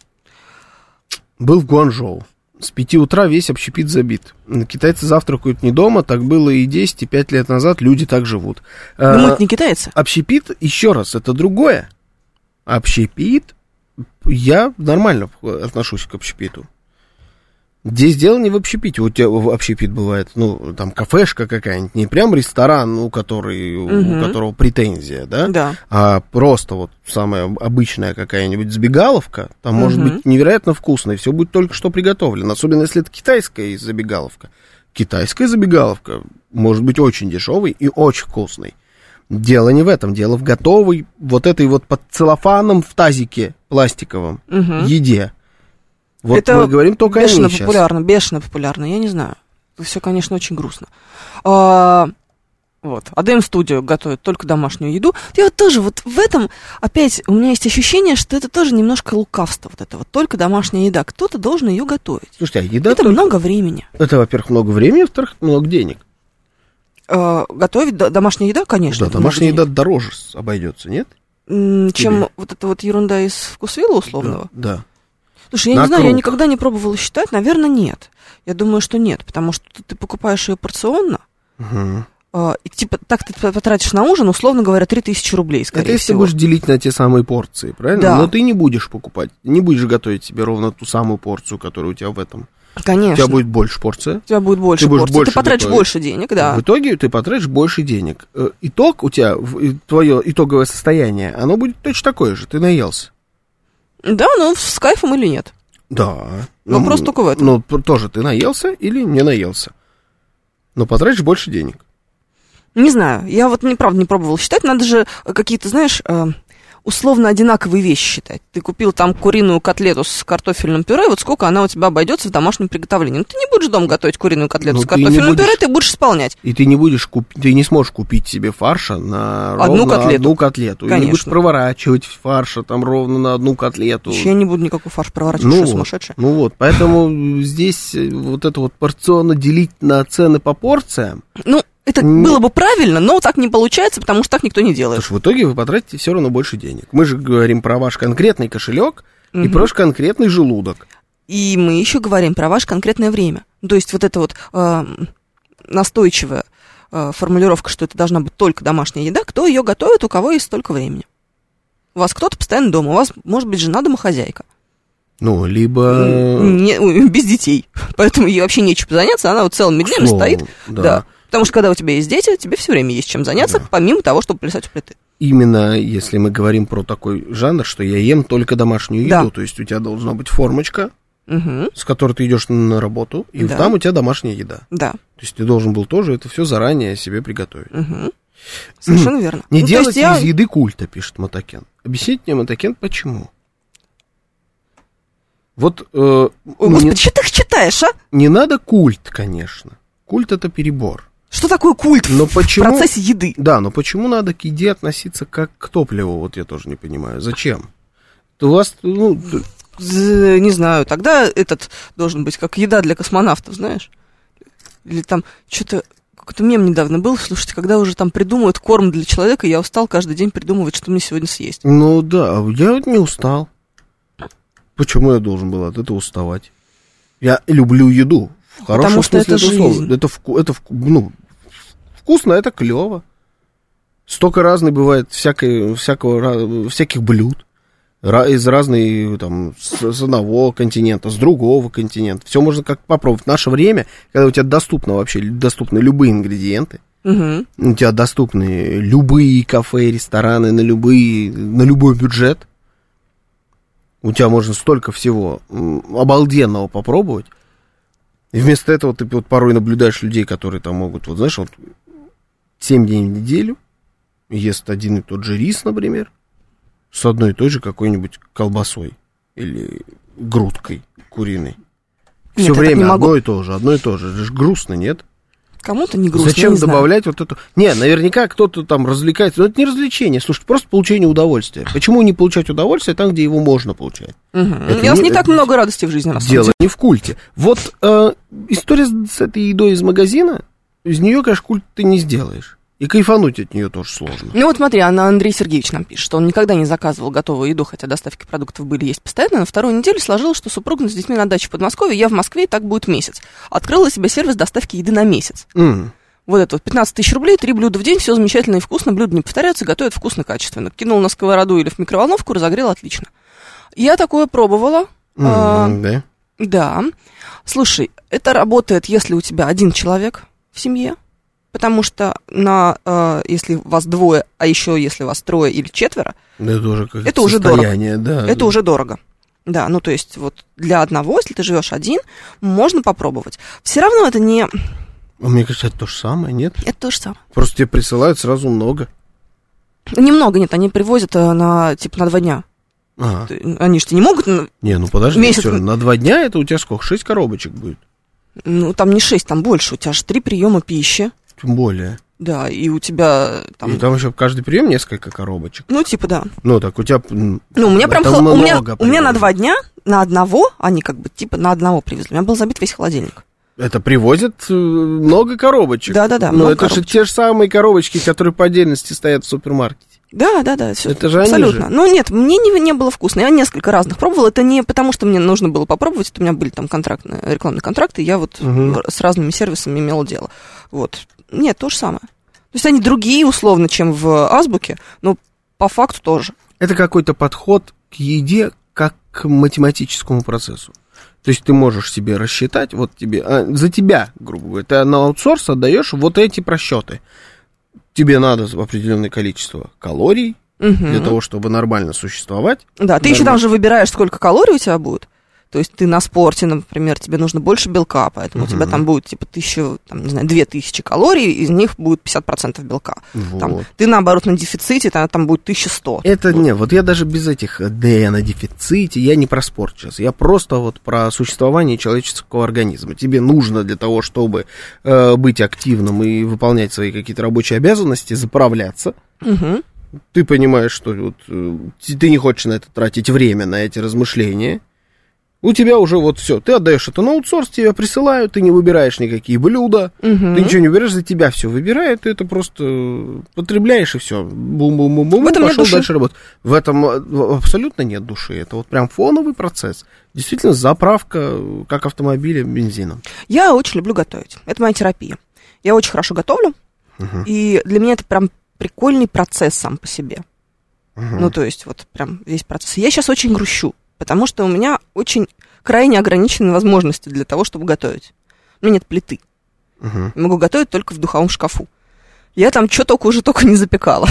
Был в Гуанчжоу. С пяти утра весь общепит забит. Китайцы завтракают не дома, так было и десять, и пять лет назад, люди так живут. Но А, мы-то не китайцы. Общепит, еще раз, это другое. Общепит, я нормально отношусь к общепиту. Здесь дело не в общепите. У тебя в общепит бывает, ну, там, кафешка какая-нибудь, не прям ресторан, у, который, Мгм. у которого претензия, да? Да. А просто вот самая обычная какая-нибудь забегаловка, там может Мгм. быть невероятно вкусно, и все будет только что приготовлено. Особенно если это китайская забегаловка. Китайская забегаловка может быть очень дешевой и очень вкусной. Дело не в этом, дело в готовой вот этой вот под целлофаном в тазике пластиковом Мгм. еде. Вот Это мы говорим только о бешено ней сейчас. популярно, бешено популярно, я не знаю. Это все, конечно, очень грустно. А, вот, АДМ Studio готовит только домашнюю еду. Я вот тоже вот в этом, опять, у меня есть ощущение, что это тоже немножко лукавство, вот это вот, только домашняя еда. Кто-то должен ее готовить. Слушайте, а еда это только- много времени. Это, во-первых, много времени, во-вторых, много денег. А, готовить до- домашняя еда, конечно. Да, это много домашняя денег. еда дороже с- обойдется, нет? М, Чем тебе. вот эта вот ерунда из Вкусвилла условного. Да. да. Слушай, я На не знаю, я круг. никогда не пробовала считать, наверное, нет. Я думаю, что нет, потому что ты покупаешь ее порционно, Мгм. а, и типа так ты потратишь на ужин, условно говоря, три тысячи рублей, скорее Это если ты всего. будешь делить на те самые порции, правильно? Да. Но ты не будешь покупать, не будешь готовить себе ровно ту самую порцию, которая у тебя в этом. У Конечно. тебя будет больше порция. У тебя будет больше Ты будешь порций. больше ты потратишь готовить. больше денег, да. В итоге ты потратишь больше денег. Э, Итог у тебя, в- и твое итоговое состояние, оно будет точно такое же. Ты наелся. Да, ну с кайфом или нет. Да. Вопрос только в этом. Ну, п- тоже ты наелся или не наелся. Но потратишь больше денег. Не знаю, я вот неправда не пробовала считать. Надо же какие-то, знаешь, э, условно одинаковые вещи считать. Ты купил там куриную котлету с картофельным пюре, вот сколько она у тебя обойдется в домашнем приготовлении. Ну, ты не будешь дома готовить куриную котлету Ну, с ты не картофельным будешь- пюре, ты будешь исполнять. И ты не будешь куп- ты не сможешь купить себе фарша на Одну ровно котлету. одну котлету. И не будешь Конечно. проворачивать фарша там ровно на одну котлету. Еще я не буду никакой фарш проворачивать, что вот, сумасшедшая. ну вот, поэтому здесь э, вот это вот порционно делить на цены по порциям, Ну, это Не- было бы правильно, но так не получается, потому что так никто не делает. потому что в итоге вы потратите все равно больше денег. Мы же говорим про ваш конкретный кошелек и Мгм. про ваш конкретный желудок. И мы еще говорим про ваше конкретное время. То есть вот эта вот э, настойчивая э, формулировка, что это должна быть только домашняя еда, кто ее готовит, у кого есть столько времени. У вас кто-то постоянно дома, у вас может быть жена домохозяйка. Ну, либо... Не- ой, без детей. Поэтому ей вообще нечем заняться, она вот целыми к днями слову, стоит. да. Да. Потому что когда у тебя есть дети, тебе все время есть чем заняться, Да. помимо того, чтобы плясать у плиты. Именно если мы говорим про такой жанр, что я ем только домашнюю еду, Да. то есть у тебя должна быть формочка, Мгм. с которой ты идешь на работу, и Да. там у тебя домашняя еда. Да. То есть ты должен был тоже это все заранее себе приготовить. Мгм. Совершенно верно. Не Ну, то делать есть я- из еды культа, пишет Мотокен. Объясните мне, Мотокен, почему? Вот э, Ой, ну, господи, не, что ты их читаешь, а? не надо культ, конечно. Культ это перебор. Что такое культ Но в почему- процессе еды? Да, но почему надо к еде относиться как к топливу? Вот я тоже не понимаю. Зачем? У вас, ну, т- З- Не знаю, тогда этот должен быть как еда для космонавтов, знаешь? Или там что-то Какой-то мем недавно был, слушайте, когда уже там придумывают корм для человека, я устал каждый день придумывать, что мне сегодня съесть. Ну да, я вот не устал. Почему я должен был от этого уставать? Я люблю еду. В хорошем Потому что смысле это этого слова. жизнь. Это, вку- это вку- ну, вкусно, это клево. Столько разных бывает всякой, всякого, ра- всяких блюд. Ра- из разной, там, с, с одного континента, с другого континента. Все можно как попробовать. В наше время, когда у тебя доступно вообще, доступны любые ингредиенты, Угу. у тебя доступны любые кафе, рестораны на, любые, на любой бюджет. У тебя можно столько всего м, обалденного попробовать. И вместо этого ты вот порой наблюдаешь людей, которые там могут, вот знаешь, вот семь дней в неделю ест один и тот же рис, например, с одной и той же какой-нибудь колбасой или грудкой куриной. Нет, Все я так время не могу. одно и то же, одно и то же. Это же грустно, нет? Кому-то не грустно, Зачем не знаю. добавлять вот это? Не, наверняка кто-то там развлекается. Но это не развлечение, слушай, просто получение удовольствия. Почему не получать удовольствие там, где его можно получать? Мгм. Это У нас не- не так много радости в жизни, на самом Дело деле. не в культе. Вот э, история с с этой едой из магазина, из нее, конечно, культ ты не сделаешь. И кайфануть от нее тоже сложно. Ну вот смотри, Анна Андрей Сергеевич нам пишет, что он никогда не заказывал готовую еду, хотя доставки продуктов были есть постоянно. На вторую неделю сложилось, что супруга с детьми на даче в Подмосковье, я в Москве, и так будет месяц. Открыла для себя сервис доставки еды на месяц. М. Вот это вот, пятнадцать тысяч рублей, три блюда в день, все замечательно и вкусно, блюда не повторяются, готовят вкусно, качественно. Кинул на сковороду или в микроволновку, разогрел отлично. Я такое пробовала. М, а, да. Да. Слушай, это работает, если у тебя один человек в семье, потому что на, э, если вас двое, а еще если вас трое или четверо, Да, это уже как Это уже состояние, да. это да. уже дорого. Да, ну то есть вот для одного, если ты живешь один, можно попробовать. Все равно это не... А мне кажется, это то же самое, нет? Это то же самое. Просто тебе присылают сразу много. Немного нет, они привозят э, на, типа, на два дня. Ага. Ты- Они же не могут, ну, Не, ну подожди, Месяц. всё, на два дня это у тебя сколько? Шесть коробочек будет. ну там не шесть, там больше, у тебя же три приема пищи, Тем более. да, и у тебя там... И там еще каждый прием несколько коробочек. Ну, типа, да. Ну, так у тебя... м, Ну, у меня прям... это хол- У меня, много у меня на приемов. два дня, на одного, они как бы типа на одного привезли. У меня был забит весь холодильник. Это привозят э, много коробочек. Да-да-да, Но много это же коробочек. те же самые коробочки, которые по отдельности стоят в супермаркете. Да, да, да, все. Это же они абсолютно. же. Ну, нет, мне не, не было вкусно. Я несколько разных пробовала. Это не потому, что мне нужно было попробовать. Это у меня были там контрактные, рекламные контракты. Я вот Мгм. с разными сервисами имела дело. Вот. Нет, то же самое. То есть они другие, условно, чем в Азбуке, но по факту тоже. Это какой-то подход к еде как к математическому процессу. То есть ты можешь себе рассчитать, вот тебе, а, за тебя, грубо говоря, ты на аутсорс отдаешь вот эти просчеты. Тебе надо определенное количество калорий Мгм. для того, чтобы нормально существовать. Да, ты еще Нормально. там же выбираешь, сколько калорий у тебя будет. То есть ты на спорте, например, тебе нужно больше белка, поэтому у тебя там будет, типа, тысяча, там, не знаю, две тысячи калорий, из них будет пятьдесят процентов белка. Там, Вот. ты, наоборот, на дефиците, там, там будет тысяча сто. Это не, вот я даже без этих, да, я на дефиците, я не про спорт сейчас, я просто вот про существование человеческого организма. Тебе нужно для того, чтобы э, быть активным и выполнять свои какие-то рабочие обязанности, заправляться. Мгм. Ты понимаешь, что вот, э, ты не хочешь на это тратить время, на эти размышления. У тебя уже вот все, ты отдаешь это на аутсорс, тебя присылают, ты не выбираешь никакие блюда, Мгм. ты ничего не выбираешь, за тебя все выбирают, ты это просто потребляешь и все. Бум-бум-бум-бум, В этом нет пошел души. дальше работать. В этом э, абсолютно нет души. Это вот прям фоновый процесс. Действительно, заправка, как автомобиля, бензином. Я очень люблю готовить. Это моя терапия. Я очень хорошо готовлю, Мгм. и для меня это прям прикольный процесс сам по себе. Мгм. Ну, то есть, вот прям весь процесс. Я сейчас очень грущу, потому что у меня очень крайне ограниченные возможности для того, чтобы готовить. У меня нет плиты. Мгм. Я могу готовить только в духовом шкафу. Я там что только уже только не запекала.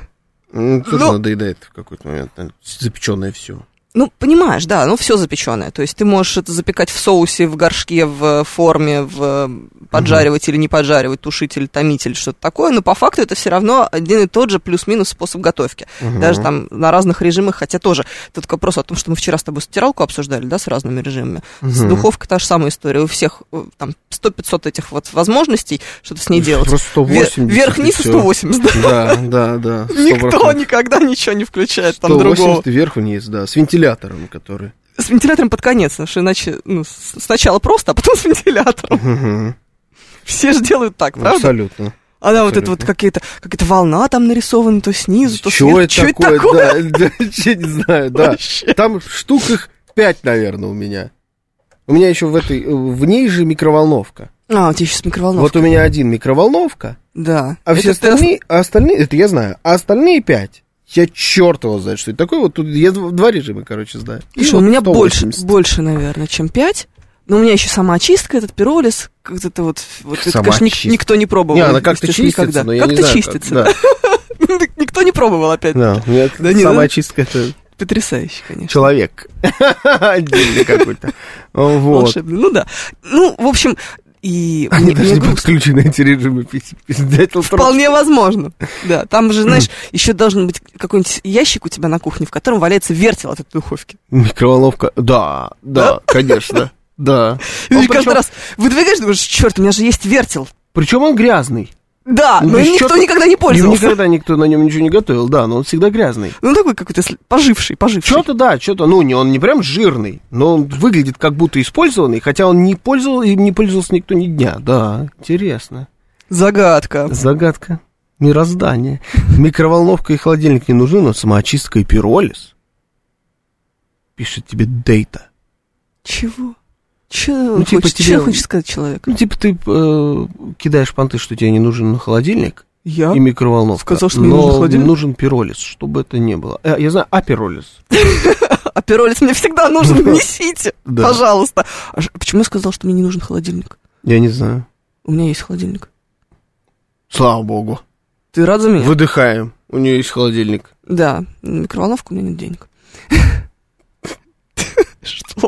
Ну, тоже Ну- надоедает в какой-то момент. Запеченное все. Ну, понимаешь, да, ну все запеченное. То есть ты можешь это запекать в соусе, в горшке, в форме, в поджаривать или не поджаривать, тушить или томить или что-то такое, но по факту это все равно один и тот же плюс-минус способ готовки. Даже там на разных режимах, хотя тоже. Тут вопрос о том, что мы вчера с тобой стиралку обсуждали, да, с разными режимами. С Мгм. духовкой та же самая история. У всех э, там сто-пятьсот этих вот возможностей что-то с ней делать. Просто сто восемьдесят. Вверх-вниз и всё. сто восемьдесят, да. Да, да, да. сто Никто процентов. никогда ничего не включает там сто другого. восемьдесят вверх-вниз, да, с вентилятором, который. С вентилятором под конец, потому что иначе ну, с- сначала просто, а потом с вентилятором. Мгм. Все же делают так, правда? Абсолютно. Она вот это вот какие-то, какая-то волна там нарисована, то снизу, то Чего сверху. это Чё такое? это такое? Да, да, че не знаю, да. Вообще. Там штук их пять, наверное, у меня. У меня еще в этой, в ней же микроволновка. А, у тебя сейчас микроволновка. Вот у меня один микроволновка, Да. а Это все ты остальные, а остальные, это я знаю, а остальные пять, я черт его знает, что это такое. Вот тут я два режима, короче, знаю. И Слушай, у вот меня сто больше, восемьдесят. больше, наверное, чем пять. Но у меня еще самоочистка, этот пиролиз, как это вот, вот это, конечно, ник- Самоочистка. никто не пробовал. Не, она как-то естественно, чистится, никогда. но я Как-то не знаю, чистится. как- да. Никто не пробовал опять. Да, у меня Да не, самоочистка это Потрясающе, конечно. человек отдельный какой-то. Вот. Волшебный. Ну да. Ну, в общем, и Они мне, даже мне не грустно. подключены, эти режимы пиздец. Вполне возможно. Да, там же, знаешь, еще должен быть какой-нибудь ящик у тебя на кухне, в котором валяется вертел от этой духовки. Микроволновка, да, да, конечно, да. И Он каждый причем- раз выдвигаешь, думаешь, черт, у меня же есть вертел. Причем он грязный. Да, Ну, но без им никто чёрта- никогда не Им пользовался. никогда никто на нем ничего не готовил, да, но он всегда грязный. Ну, такой какой-то сл- поживший, поживший. Что-то, да, что-то, ну, не, он не прям жирный, но он выглядит как будто использованный, хотя он не пользовался, им не пользовался никто ни дня. Да, интересно. Загадка. Загадка мироздания. Микроволновка и холодильник не нужны, но самоочистка и пиролиз. Пишет тебе Дейта. Чего? Че Ну, типа хочешь, тебе- чё хочешь сказать человек? Ну, типа ты э, кидаешь понты, что тебе не нужен холодильник Я? и микроволновка. Сказал, что мне но нужен холодильник? нужен пиролиз, чтобы это не было. Э, я знаю, а пиролиз. А пиролиз мне всегда нужен, несите, Да. пожалуйста. А ж- почему я сказал, что мне не нужен холодильник? Я не знаю. У меня есть холодильник. Слава богу. Ты рад за меня? Выдыхаем. У нее есть холодильник. Да, на микроволновку у меня нет денег. Что?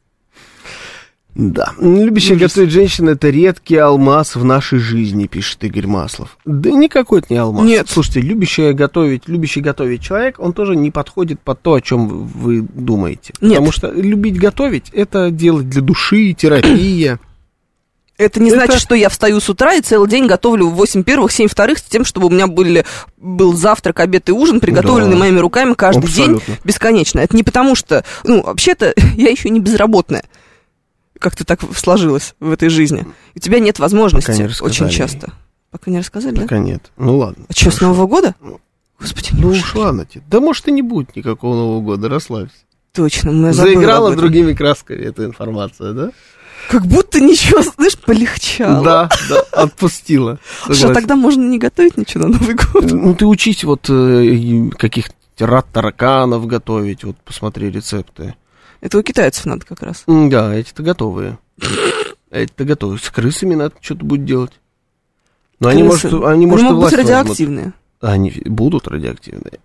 Да. Любящая Ужас. готовить женщина — это редкий алмаз в нашей жизни, пишет Игорь Маслов. Да никакой это не алмаз. Нет. Слушайте, любящая готовить, любящий готовить человек, он тоже не подходит под то, о чем вы, вы думаете. Нет. Потому что любить готовить — это делать для души, терапия. Это не Это- значит, что я встаю с утра и целый день готовлю восемь первых, семь вторых, с тем, чтобы у меня были, был завтрак, обед и ужин, приготовленный Да. моими руками каждый Абсолютно. день бесконечно. Это не потому что, ну, вообще-то, я еще не безработная. Как-то так сложилось в этой жизни. У тебя нет возможности Пока не рассказали очень ей. часто. Пока не рассказали, Пока да? нет. Ну ладно. А что, с Хорошо. Нового года? Господи, Ну неужели? уж ладно тебе. Да может и не будет никакого Нового года, расслабься. Точно, мы забыли Заиграла об этом. другими красками эта информация, да? Как будто ничего, знаешь, полегчало. Да, да, отпустила. Что, Согласен. тогда можно не готовить ничего на Новый год? Ну, ты учись вот э, и каких-то рад тараканов готовить, вот посмотри рецепты. Это у китайцев надо как раз. М, Да, эти-то готовые. Эти-то готовые. С крысами надо что-то будет делать. Но они, Крысы. может, они, может, и могут быть власть возьмут. радиоактивные. Они будут радиоактивные.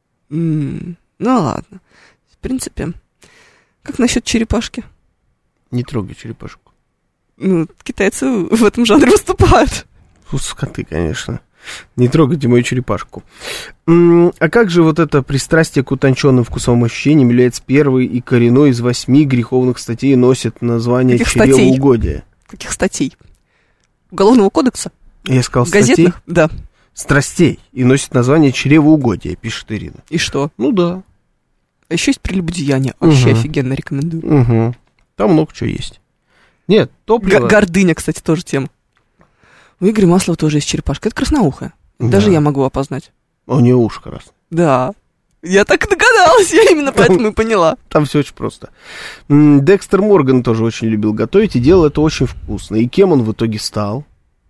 М, Ну ладно. В принципе, как насчет черепашки? Не трогай черепашку. Ну, китайцы в этом жанре выступают. Фу, скоты, конечно. Не трогайте мою черепашку. М, А как же вот это пристрастие к утонченным вкусовым ощущениям является первой и коренной из восьми греховных статей, носит название Каких статей? чревоугодия? Каких статей? Уголовного кодекса? Я сказал статей. Газетных? Да. Страстей. И носит название чревоугодия, пишет Ирина. И что? Ну да. А еще есть прелюбодеяние. Вообще Мгм. офигенно рекомендую. Угу. Там много чего есть. Нет, топливо... Г- гордыня, кстати, тоже тема. У Игоря Маслова тоже есть черепашка. Это красноухая. Даже Да. я могу опознать. А у нее ушко раз. Да. Я так и догадалась, я именно поэтому и поняла. Там все очень просто. М, Декстер Морган тоже очень любил готовить и делал это очень вкусно. И кем он в итоге стал?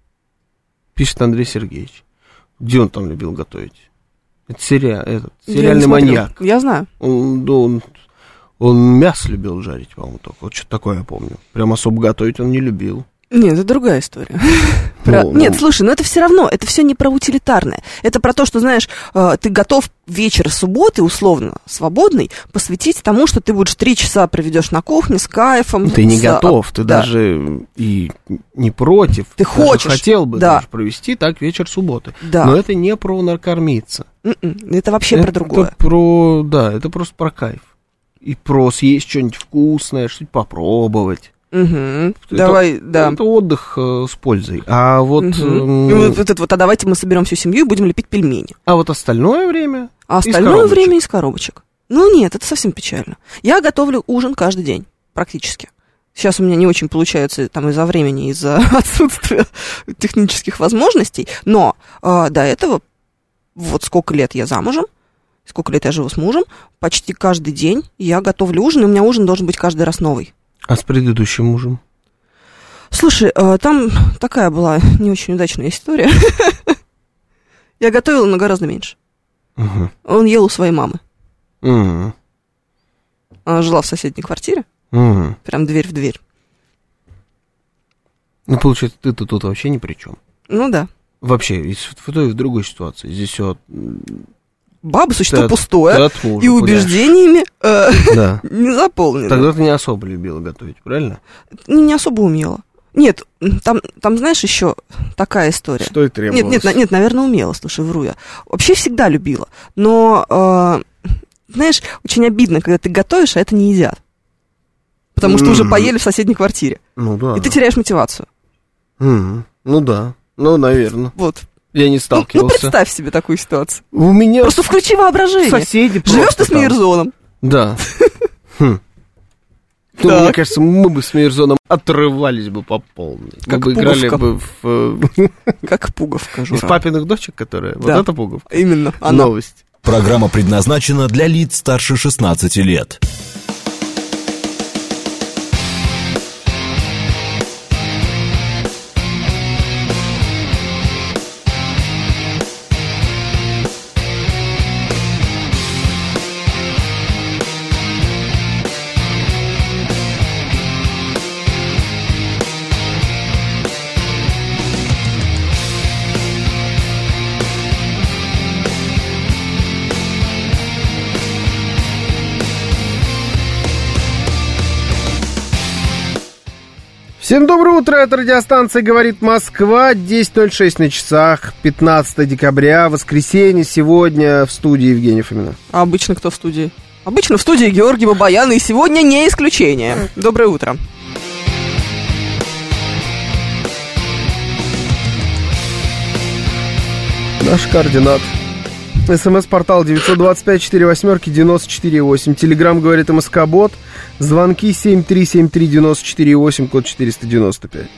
Пишет Андрей Сергеевич. Где он там любил готовить? Это серия, этот, Я не сериальный смотрю. маньяк. Я знаю. Он, да, он, он мясо любил жарить, по-моему, только. Вот что-то такое я помню. Прям особо готовить он не любил. Нет, это другая история. Про- Ну, Нет, ну. слушай, но это все равно, это все не про утилитарное. Это про то, что, знаешь, э, ты готов вечер субботы, условно, свободный, посвятить тому, что ты будешь три часа проведешь на кухне с кайфом. Ты не с- готов, ты да. даже и не против. Ты даже хочешь, хотел бы да. даже провести так вечер субботы. Да. Но это не про накормиться. М-м, Это вообще это про другое. про, да, это просто про кайф. И про съесть что-нибудь вкусное, что-нибудь попробовать. Мгм. Это- Давай, да. Это отдых э, с пользой. А вот, Мгм. эм, И вот, вот это вот, а давайте мы соберем всю семью и будем лепить пельмени. а вот остальное время А из остальное коробочек. время из коробочек. Ну нет, это совсем печально. Я готовлю ужин каждый день, практически. Сейчас у меня не очень получается там из-за времени, из-за отсутствия технических возможностей, но э, до этого, вот сколько лет я замужем, сколько лет я живу с мужем, почти каждый день я готовлю ужин, и у меня ужин должен быть каждый раз новый. А с предыдущим мужем? Слушай, э, там такая была не очень удачная история. Я готовила, но гораздо меньше. Угу. Он ел у своей мамы. Угу. Она жила в соседней квартире. Угу. Прям дверь в дверь. Ну, получается, ты-то тут вообще ни при чем. Ну да. Вообще, и в той и в другой ситуации. Здесь все... Баба существо ты пустое ты от мужа и убеждениями э, да. не заполнено. Тогда ты не особо любила готовить, правильно? Не, не особо умела. Нет, там, там, знаешь, еще такая история. Что и требовалось? Нет, нет, нет, наверное, умела, слушай, вру я. Вообще всегда любила. Но, э, знаешь, очень обидно, когда ты готовишь, а это не едят. Потому что mm-hmm. уже поели в соседней квартире. Ну да. И ты теряешь мотивацию. Mm-hmm. Ну да, ну, наверное. Вот. Я не сталкивался. Ну, ну, представь себе такую ситуацию. У меня... Просто включи воображение. Соседи Живешь ты с там. Мейерзоном. Да. Хм. Ну, мне кажется, мы бы с Мейерзоном отрывались бы по полной. Мы бы играли бы в... Как пуговка, Жура. Из папиных дочек, которая... Вот это пуговка. Именно. Новость. Программа предназначена для лиц старше шестнадцати лет. Всем доброе утро, это радиостанция «Говорит Москва», десять ноль шесть на часах, пятнадцатое декабря, воскресенье, сегодня в студии Евгения Фомина. А обычно кто в студии? Обычно в студии Георгий Бабаян, и сегодня не исключение. Доброе утро. Наш координат. СМС-портал девять два пять четыре восемь девяносто четыре восемь. Телеграм «Говорит МСК-бот». Звонки семь три семь три девяносто четыре восемь, код четыреста девяносто пять.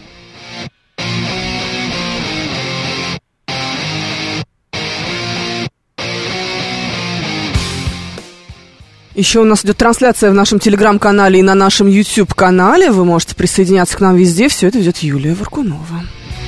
Еще у нас идет трансляция в нашем телеграм-канале и на нашем YouTube-канале. Вы можете присоединяться к нам везде. Все это ведет Юлия Варкунова.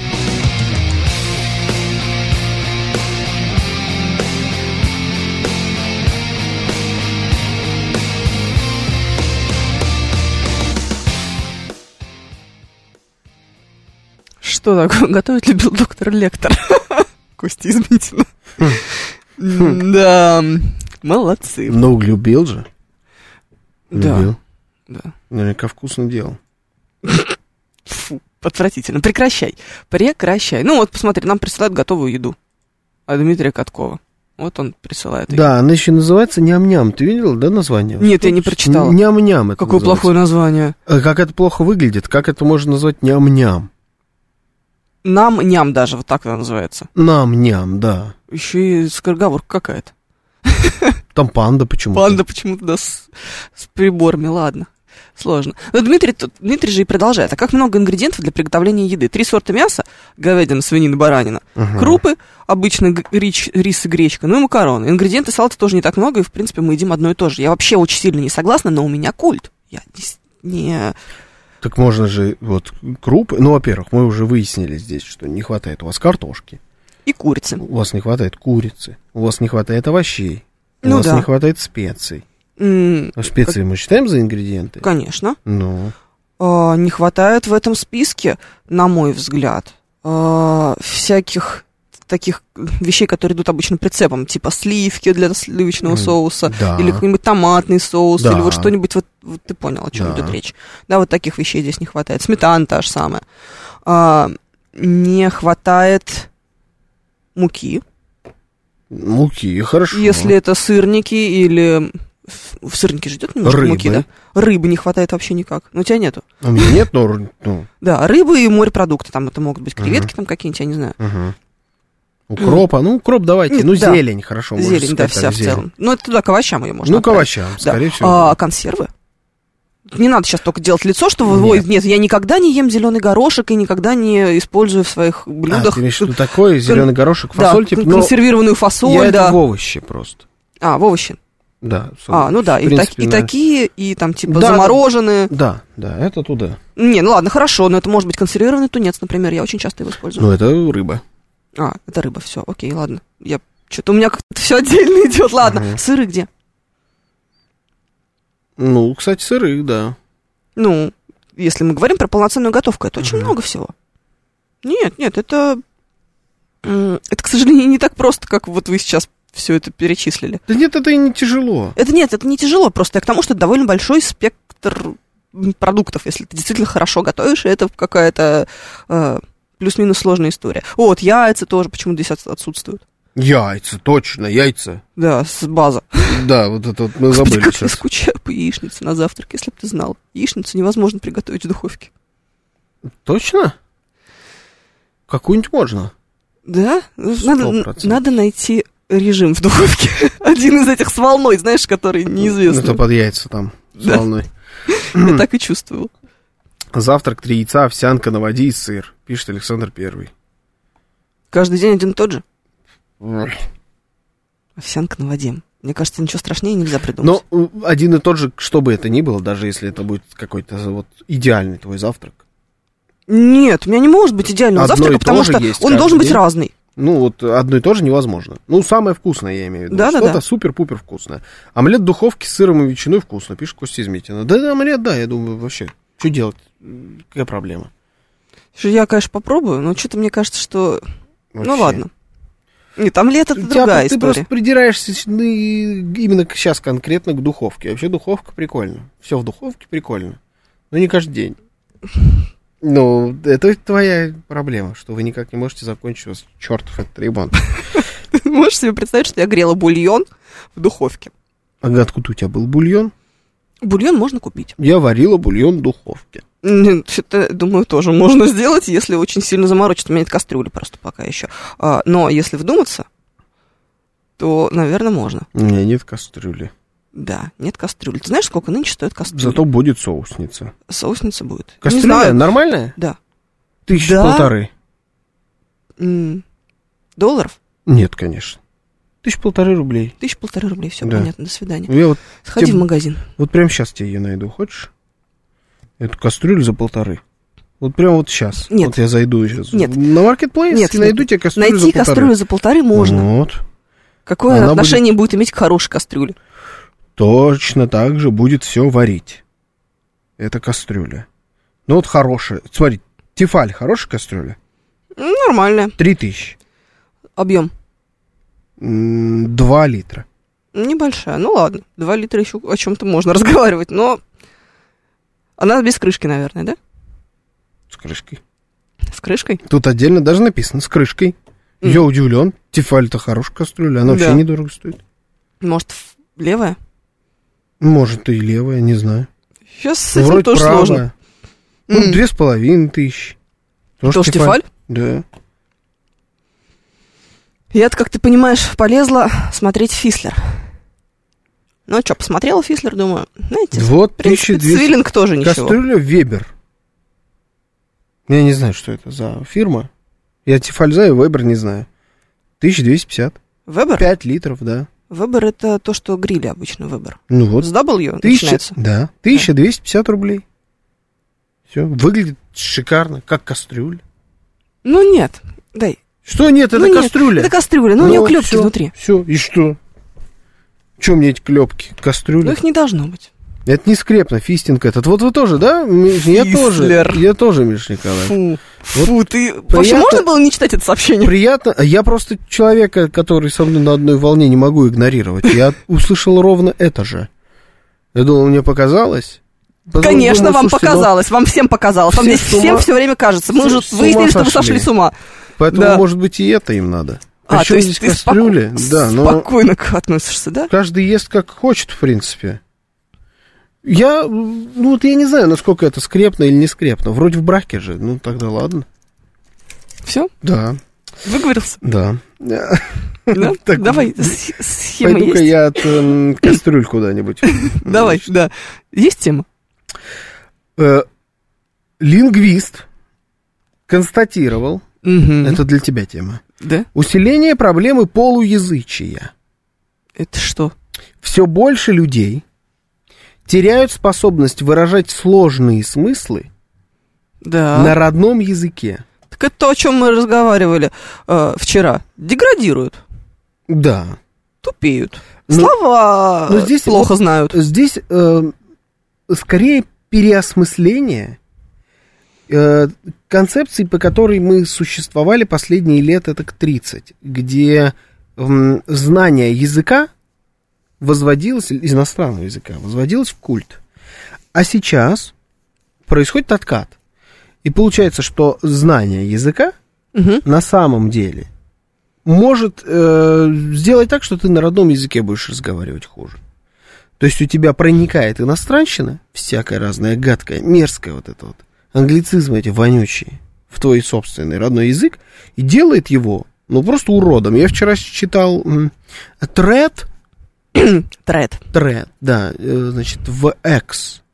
Что такое? Готовить любил доктор Лектор. Костя Измитина. Да, молодцы. Ну, любил же. Любил. Да. Наверняка вкусно делал. Фу, отвратительно. Прекращай. Прекращай. Ну вот, посмотри, нам присылают готовую еду. А Дмитрия Каткова. Вот он присылает ее. Да, она еще называется ням-ням. Ты видел, да, название? Нет, что? Я не прочитала. Ням-ням это Какое называется. плохое название. Как это плохо выглядит? Как это можно назвать ням-ням? Нам-ням даже, вот так это называется. Нам-ням, да. Еще и скороговорка какая-то. Там панда почему-то. Панда почему-то, да, с, с приборами, ладно. Сложно. Но Дмитрий, тут, Дмитрий же и продолжает. А как много ингредиентов для приготовления еды? Три сорта мяса, говядина, свинина, баранина, uh-huh. крупы, обычно рис, рис и гречка, ну и макароны. Ингредиенты салата тоже не так много, и, в принципе, мы едим одно и то же. Я вообще очень сильно не согласна, но у меня культ. Я не... не... Так можно же, вот, крупы. Ну, во-первых, мы уже выяснили здесь, что не хватает у вас картошки. И курицы. У вас не хватает курицы. У вас не хватает овощей. У ну вас да. не хватает специй. Mm, а специи как... мы считаем за ингредиенты? Конечно. Ну. А, не хватает в этом списке, на мой взгляд, а, всяких таких вещей, которые идут обычно прицепом, типа сливки для сливочного соуса, да. или какой-нибудь томатный соус, да. или вот что-нибудь, вот, вот ты понял, о чем да. идет речь. Да, вот таких вещей здесь не хватает. Сметана та же самая. А, не хватает муки. Муки, хорошо. Если это сырники или... В сырнике же идет немножко рыбы. Муки, да? Рыбы не хватает вообще никак. Но у тебя нету. У меня нет, но... Ну. Да, рыбы и морепродукты. Там это могут быть креветки, uh-huh. там какие-нибудь, я не знаю. Uh-huh. Укропа, ну, укроп давайте. Нет, ну, да. зелень, хорошо. Зелень, да, вся в целом. Ну, это туда к овощам ее можно Ну, отправить. к овощам, скорее да. всего. А консервы? не надо сейчас только делать лицо, что ой, нет. нет, я никогда не ем зеленый горошек и никогда не использую в своих блюдах. А, ты имеешь в виду такой зеленый горошек, фасоль, да, типа, консервированную фасоль, я да. это в овощи просто. А, в овощи. Да. А, ну да, и, принципе, так, и да. такие, и там типа да, замороженные. Да, да, это туда. Не, ну ладно, хорошо, но это может быть консервированный тунец, например, я очень часто его использую. Ну, это рыба. А, это рыба, все, окей, ладно. Я что-то у меня как-то все отдельно идет. Ладно, Ага. сыры где? Ну, кстати, сыры, да. Ну, если мы говорим про полноценную готовку, это очень Ага. много всего. Нет, нет, это... м, Это, к сожалению, не так просто, как вот вы сейчас все это перечислили. Да нет, это и не тяжело. Это нет, это не тяжело, просто я к тому, что это довольно большой спектр м, продуктов, если ты действительно хорошо готовишь, и это какая-то э, плюс-минус сложная история. О, вот яйца тоже почему-то здесь от- отсутствуют. Яйца, точно, яйца. Да, с база. Да, вот это вот мы Господи, забыли как я сейчас. скучаю по яичнице на завтрак, если бы ты знал. Яичницу невозможно приготовить в духовке. Точно? Какую-нибудь можно? Да? Сто Надо, процентов. надо найти режим в духовке. Один из этих с волной, знаешь, который Ну, неизвестный. это под яйца там, с Да. волной. Я так и чувствовал. Завтрак, три яйца, овсянка на воде и сыр, пишет Александр Первый. Каждый день один и тот же. Овсянка на воде. Мне кажется, ничего страшнее нельзя придумать. Но э, один и тот же, что бы это ни было, даже если это будет какой-то вот идеальный твой завтрак. Нет, у меня не может быть идеального Одно завтрака, и потому то же что есть он каждый должен быть день. разный. Ну, вот одно и то же невозможно. Ну, самое вкусное, я имею в виду. Да-да-да. Что-то супер-пупер вкусное. Омлет в духовке с сыром и ветчиной вкусно, пишет Костя Измитина. Да, да, омлет, да, я думаю, вообще, что делать? Какая проблема? Слушай, я, конечно, попробую, но что-то мне кажется, что... Ну, Вообще. ладно. Нет, омлет — это У тебя- другая ты история. просто придираешься ну, и именно к- сейчас конкретно к духовке. Вообще духовка прикольно. Все в духовке прикольно. Но не каждый день. Ну, это твоя проблема, что вы никак не можете закончить у вас чертов этот ремонт. Ты можешь себе представить, что я грела бульон в духовке? А откуда у тебя был бульон? Бульон можно купить. Я варила бульон в духовке. М, Что-то, думаю, тоже можно сделать, если очень сильно заморочиться. У меня нет кастрюли просто пока еще. А, но если вдуматься, то, наверное, можно. У меня нет кастрюли. Да, нет кастрюли. Ты знаешь, сколько нынче стоит кастрюля? Зато будет соусница. Соусница будет. Не Кастрюля знаю. нормальная? Да. Тысяча Да? полторы. М, Долларов? Нет, конечно. Тысяча полторы рублей. Тысяч полторы рублей. Все Да. понятно. До свидания. Я вот, Сходи тебе- в магазин. вот прямо сейчас тебе ее найду. Хочешь? Эту кастрюлю за полторы. Вот прямо вот сейчас. Нет. Вот я зайду сейчас Нет. на маркетплейс Нет, и найду нет. тебе кастрюлю Найти за полторы. кастрюлю за полторы можно. Вот. Какое Она отношение будет... иметь к хорошей кастрюле? Точно так же будет все варить. Это кастрюля. Ну вот хорошая. Смотри, Тефаль хорошая кастрюля? Ну, нормальная. Три тысячи. Объем М, Два литра. небольшая. Ну ладно, два литра еще о чем-то можно разговаривать, но она без крышки, наверное, да? С крышкой. С крышкой? Тут отдельно даже написано с крышкой. М. Я удивлен. Тефаль-то хорошая кастрюля. Она вообще Да. недорого стоит. Может, в- левая? Может, и левая, не знаю. Сейчас с этим Вроде тоже правая. сложно. Ну, М. две с половиной тысячи. Тоже Тефаль? Да. Я-то, как ты понимаешь, полезла смотреть Фислер. Ну, что, посмотрела Фислер, думаю, знаете, Вот в принципе, тысяча двести. Цвиллинг тоже ничего. Кастрюля Вебер. Я не знаю, что это за фирма. Я Тефаль знаю, Вебер не знаю. тысяча двести пятьдесят. Вебер? пять литров, да. Вебер — это то, что грили обычно, Вебер. Ну вот. С W Тысяча, начинается. да, тысяча двести пятьдесят рублей. Все, выглядит шикарно, как кастрюля. Ну, нет, дай. Что нет, это Ну, нет, кастрюля. Это кастрюля, но у нее клепки внутри. Все, и что? Че мне эти клепки? Но Кастрюля? их не должно быть. Это не скрепно, фистинг этот. Вот вы тоже, да? М- Я тоже. Фислер. Я тоже, Миша Николаевич. Фу, Вот фу, ты... Вообще, приятно- можно было не читать это сообщение? Приятно. Я просто человека, который со мной на одной волне, не могу игнорировать. Я услышал ровно это же. Я думал, мне показалось. Потом Конечно, думаю, вам слушайте, ну, показалось, вам всем показалось. Вам все здесь с ума- всем все время кажется. Мы все уже с ума выяснили, что вы сошли. сошли с ума. Поэтому, Да. может быть, и это им надо. А, Причем то есть здесь ты кастрюли? споко- Да, но спокойно к- относишься, да? каждый ест как хочет, в принципе. Я, ну вот я не знаю, насколько это скрепно или не скрепно. Вроде в браке же, ну тогда ладно. Все? Да, Выговорился? да. Да? Так, Давай, с- схема Пойду-ка есть? я от эм, кастрюль куда-нибудь. Давай, да. Есть тема? Э, лингвист констатировал, Угу. это для тебя тема, Да? усиление проблемы полуязычия. Это что? Все больше людей теряют способность выражать сложные смыслы Да. на родном языке. Так это то, о чем мы разговаривали э, вчера. Деградируют, Да. тупеют. Ну, Слова но здесь плохо вот знают. Здесь э, скорее переосмысление э, концепции, по которой мы существовали последние лет так тридцать, где э, знание языка возводилось, иностранного языка, возводилось в культ. А сейчас происходит откат. И получается, что знание языка Угу. на самом деле может э, сделать так, что ты на родном языке будешь разговаривать хуже. То есть у тебя проникает иностранщина, всякая разная, гадкая, мерзкая вот это вот, англицизмы эти вонючие, в твой собственный родной язык, и делает его, ну, просто уродом. Я вчера читал тред, Тред. тред, да, э, значит, в X,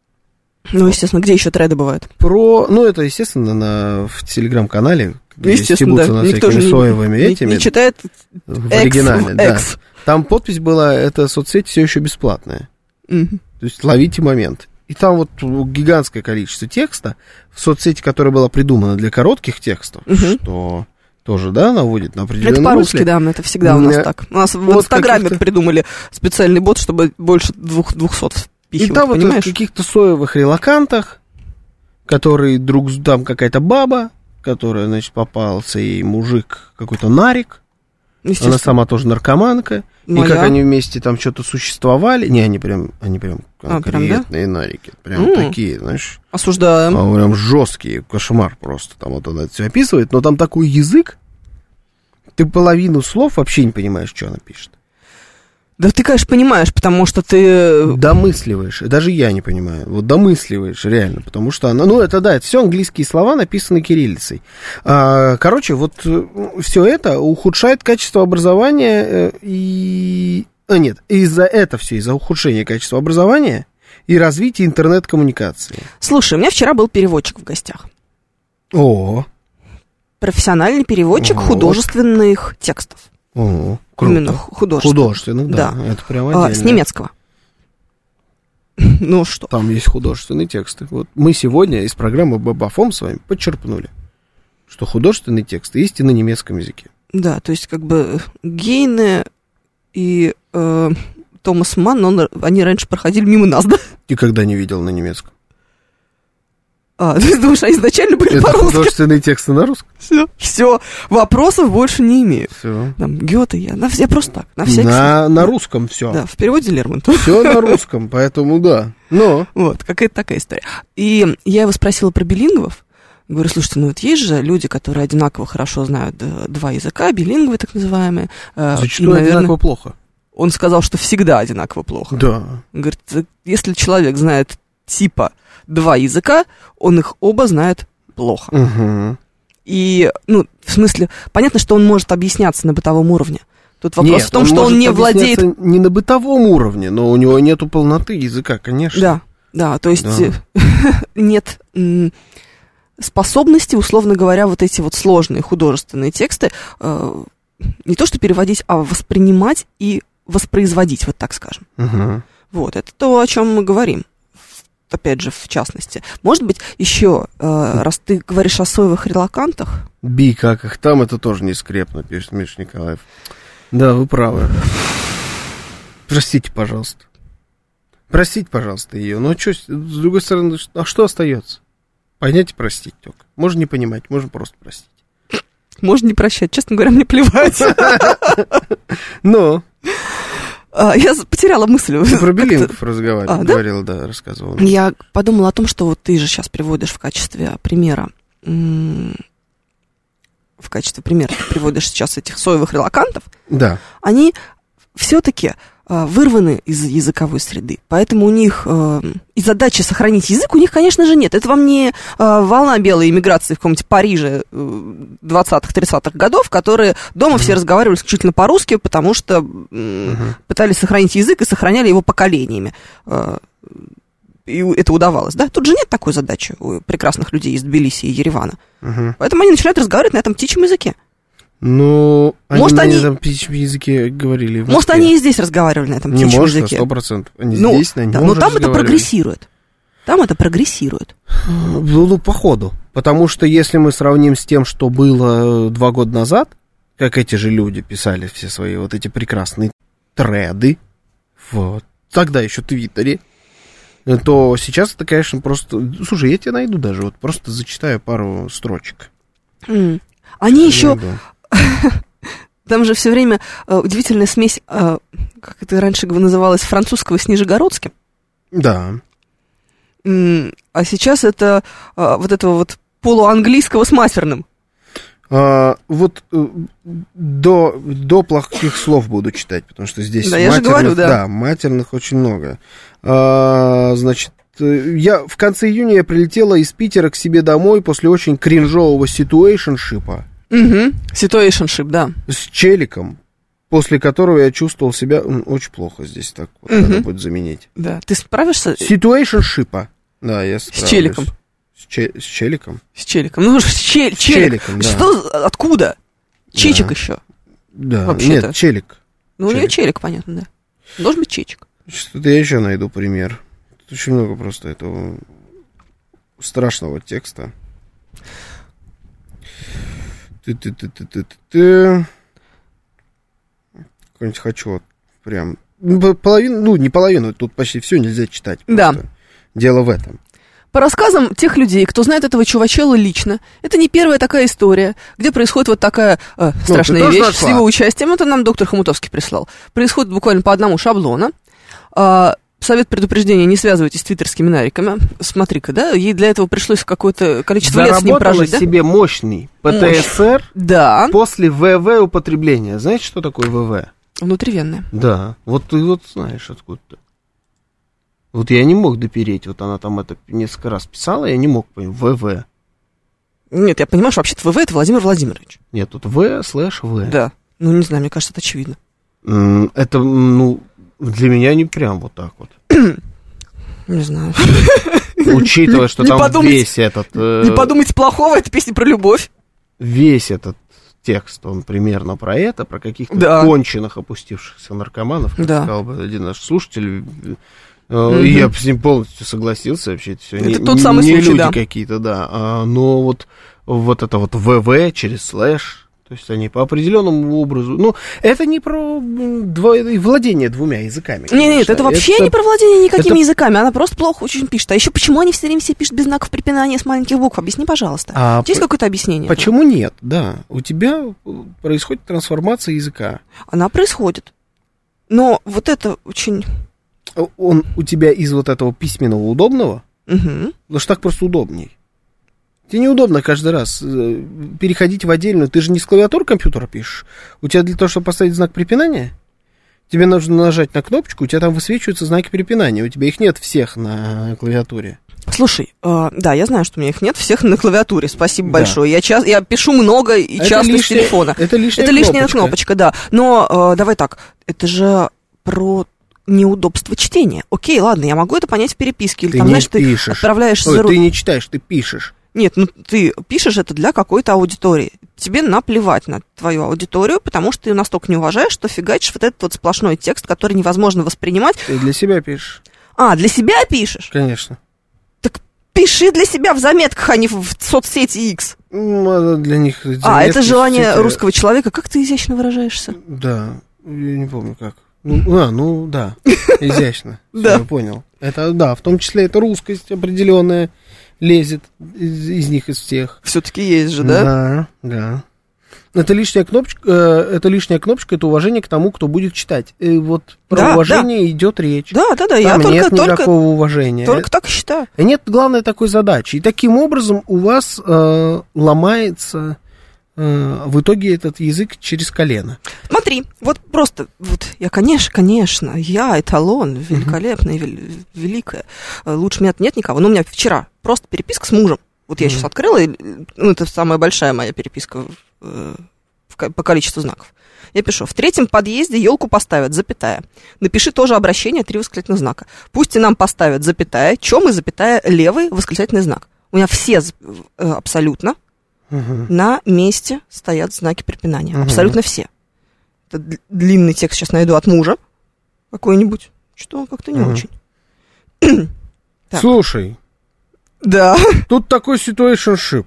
Ну, естественно, где еще треды бывают? про, ну, это, естественно, на, в телеграм-канале, где Естественно, да. стебутся над Никто же всякими не, соевыми не, этими. не читает В X, оригинале, да. X. Там подпись была, эта соцсеть все еще бесплатная. Мгм. То есть ловите момент. И там вот гигантское количество текста в соцсети, которая была придумана для коротких текстов, Мгм. что тоже, да, наводит на определенные Это по-русски, мысли. да, это всегда у нас Мне- так. У нас в вот Инстаграме каких-то- придумали специальный бот, чтобы больше двух, двухсот И впихивать, там вот понимаешь? в каких-то соевых релакантах, которые друг с- там какая-то баба, которая, значит, попался ей мужик, какой-то нарик, Естественно. она сама тоже наркоманка, Ну, и как я- они вместе там что-то существовали, не, они прям, они прям А, прям, да? конкретные нарики, прям М. такие, знаешь, Осуждаем. а, прям жесткие, кошмар просто, там вот она это все описывает, но там такой язык, ты половину слов вообще не понимаешь, что она пишет. Да ты, конечно, понимаешь, потому что ты... Домысливаешь, и даже я не понимаю, вот домысливаешь реально, потому что она, ну это да, это все английские слова, написаны кириллицей. А, короче, вот все это ухудшает качество образования э, и... А нет, из-за этого все, из-за ухудшения качества образования и развития интернет-коммуникации. Слушай, у меня вчера был переводчик в гостях. О, Профессиональный переводчик Вот. художественных текстов. о, круто. Именно художественных. Художественных, да, Да. это прям А, отдельно. с немецкого. Ну что? Там есть художественные тексты. Вот мы сегодня из программы Бабафом с вами подчерпнули, что художественные тексты есть и на немецком языке. Да, то есть как бы Гейне и э, Томас Манн, он, они раньше проходили мимо нас, да? Никогда не видел на немецком. А, ты думаешь, они изначально были Это по-русски? художественные тексты на русском? Все, все, вопросов больше не имею. Все. Там Гёте я, на, я просто так, на всякий случай. На, на русском все. Да, в переводе Лермонтова. Все на русском, поэтому да. Но Вот, какая-то такая история. И я его спросила про билингвов. Говорю, слушайте, ну вот есть же люди, которые одинаково хорошо знают э, два языка, билингвы так называемые. э, зачастую и, наверное, одинаково плохо. Он сказал, что всегда одинаково плохо. Да. Он говорит, «Э, если человек знает типа два языка, он их оба знает плохо. Угу. И, ну, в смысле, понятно, что он может объясняться на бытовом уровне. Тут вопрос Нет, в том, что он может не владеет... объясняться не на бытовом уровне, но у него нету полноты языка, конечно. Да, да, то есть Да. э, нет м, способности, условно говоря, вот эти вот сложные художественные тексты э, не то что переводить, а воспринимать и воспроизводить, вот так скажем. Угу. Вот, это то, о чем мы говорим. Опять же, в частности. Может быть, еще, э, раз ты говоришь о соевых релакантах, Би, как их там, это тоже не скрепно, пишет Миша Николаев. Да, вы правы. Простите, пожалуйста. Простите, пожалуйста, ее. Но что, с другой стороны, а что остается? Понять и простить только. Можно не понимать, можно просто простить. можно не прощать. Честно говоря, мне плевать. Но А, Я потеряла мысль. ты про билингов разговаривал, А, да? говорила, да, рассказывала. Я подумала о том, что вот ты же сейчас приводишь в качестве примера, м, в качестве примера ты приводишь сейчас этих соевых релакантов, Да. они все-таки вырваны из языковой среды, поэтому у них э, и задачи сохранить язык у них, конечно же, нет. Это вам не э, волна белой иммиграции в каком-нибудь Париже э, двадцатых-тридцатых годов, которые дома mm-hmm. все разговаривали исключительно по-русски, потому что э, mm-hmm. пытались сохранить язык и сохраняли его поколениями. Э, и это удавалось, да? Тут же нет такой задачи у прекрасных людей из Тбилиси и Еревана. Угу. Поэтому они начинают разговаривать на этом птичьем языке. Ну, они может, на они... этом птичьем языке говорили. В может, они и здесь разговаривали на этом не птичьем может, языке. сто процентов. Они ну, здесь на нем да, же но там это разговаривали. прогрессирует. Там это прогрессирует. Ну, ну, по ходу. Потому что если мы сравним с тем, что было два года назад, как эти же люди писали все свои вот эти прекрасные треды, вот, тогда еще в Твиттере, то сейчас это, конечно, просто... Слушай, я тебе найду даже, вот просто зачитаю пару строчек. Mm. Они еще... Найду. Там же все время э, удивительная смесь, э, как это раньше называлось, французского с нижегородским. Да. Mm. А сейчас это э, вот этого вот полуанглийского с матерным. А, вот э, до, до плохих слов буду читать, потому что здесь да, я же говорю, да. Да, матерных очень много. А, значит, я в конце июня я прилетела из Питера к себе домой после очень кринжового ситуэйшншипа. Угу. Ситуэйшншип, да. С челиком, после которого я чувствовал себя очень плохо. Здесь так вот угу. надо будет заменить. Да, ты справишься? Ситуэйшншипа. Да, я справлюсь. С челиком. С, че- с челиком? С челиком. Ну, с, чел- с челиком, да. Что? Откуда? Чечек да. еще. Да, вообще-то. Нет, челик. Ну, челик. У нее челик, понятно, да. Должен быть чечек. Что-то я еще найду пример. Тут очень много просто этого страшного текста. Ты-ты-ты-ты-ты-ты. Какой-нибудь хочу вот прям... Половину, ну, не половину, тут почти все нельзя читать. Да. Дело в этом. По рассказам тех людей, кто знает этого чувачела лично, это не первая такая история, где происходит вот такая э, страшная ну, вещь с его участием. Это нам доктор Хомутовский прислал. Происходит буквально по одному шаблону. Э, совет предупреждения: не связывайтесь с твиттерскими нариками. Смотри-ка, да, ей для этого пришлось какое-то количество лет с ним прожить, да? себе мощный ПТСР Мощь. Да. После ВВ употребления. Знаете, что такое ВВ? Внутривенное. Да, вот ты вот знаешь откуда-то. Вот я не мог допереть, вот она там это несколько раз писала, я не мог понять, ВВ. Нет, я понимаю, что вообще-то ВВ это Владимир Владимирович. Нет, тут В слэш В. Да, ну не знаю, мне кажется, это очевидно. Это, ну, для меня не прям вот так вот. Не знаю. Учитывая, что там весь этот... Не подумайте плохого, это песня про любовь. Весь этот текст, он примерно про это, про каких-то да. конченых, опустившихся наркоманов, как да. сказал бы один наш слушатель. Mm-hmm. Я с ним полностью согласился, вообще это все. Это не, тот самый не случай, люди да. какие-то, да. А, но вот, вот это вот ВВ через слэш, то есть они по определенному образу. Ну, это не про дво, владение двумя языками. Нет, нет, это вообще это, не про владение никакими это... языками. Она просто плохо очень пишет. А еще почему они все время все пишут без знаков препинания с маленьких букв? Объясни, пожалуйста. А есть по... какое-то объяснение? Почему этого? Нет? Да. У тебя происходит трансформация языка. Она происходит. Но вот это очень... Он у тебя из вот этого письменного удобного, угу. потому что так просто удобней. Тебе неудобно каждый раз переходить в отдельную. Ты же не с клавиатуры компьютера пишешь. У тебя для того, чтобы поставить знак препинания, тебе нужно нажать на кнопочку, у тебя там высвечиваются знаки препинания. У тебя их нет всех на клавиатуре. Слушай, э, да, я знаю, что у меня их нет всех на клавиатуре. Спасибо да. большое. Я, час, я пишу много и это часто лишняя, с телефона. Это лишняя, это лишняя кнопочка. кнопочка, да. Но э, давай так, это же про... неудобство чтения. Окей, ладно, я могу это понять в переписке. Или ты там, не знаешь, пишешь. Ты отправляешься Ой, за... Ты не читаешь, ты пишешь. Нет, ну ты пишешь это для какой-то аудитории. Тебе наплевать на твою аудиторию, потому что ты настолько не уважаешь, что фигачишь вот этот вот сплошной текст, который невозможно воспринимать. Ты для себя пишешь. А, для себя пишешь? Конечно. Так пиши для себя в заметках, а не в соцсети X. Ну, для них заметки, а, это желание соцсети... русского человека. Как ты изящно выражаешься? Да, я не помню как. Ну, а, ну да, изящно. Да. Я понял. Это, да, в том числе это русскость определенная лезет из, из них, из всех. Все-таки есть же, да? Да, да. Это лишняя кнопочка, э, это лишняя кнопочка, это уважение к тому, кто будет читать. И вот про да, уважение да. идет речь. Да, да, да. Там я нет только, никакого только, уважения. Только так и считаю. Нет, главное, такой задачи. И таким образом у вас э, ломается э, в итоге этот язык через колено. Смотри, вот просто, вот я, конечно, конечно, я эталон, великолепная, вел, великая. Лучше меня нет никого. Но у меня вчера просто переписка с мужем. Вот я mm-hmm. сейчас открыла, ну, это самая большая моя переписка в, в, по количеству знаков. Я пишу: в третьем подъезде елку поставят, запятая. Напиши тоже обращение, три восклицательных знака. Пусть и нам поставят, запятая, чем и запятая, левый восклицательный знак. У меня все абсолютно угу. на месте стоят знаки препинания. Угу. Абсолютно все. Это длинный текст сейчас найду от мужа какой-нибудь. Что он как-то не угу. очень. Слушай. Да. Тут такой situationship.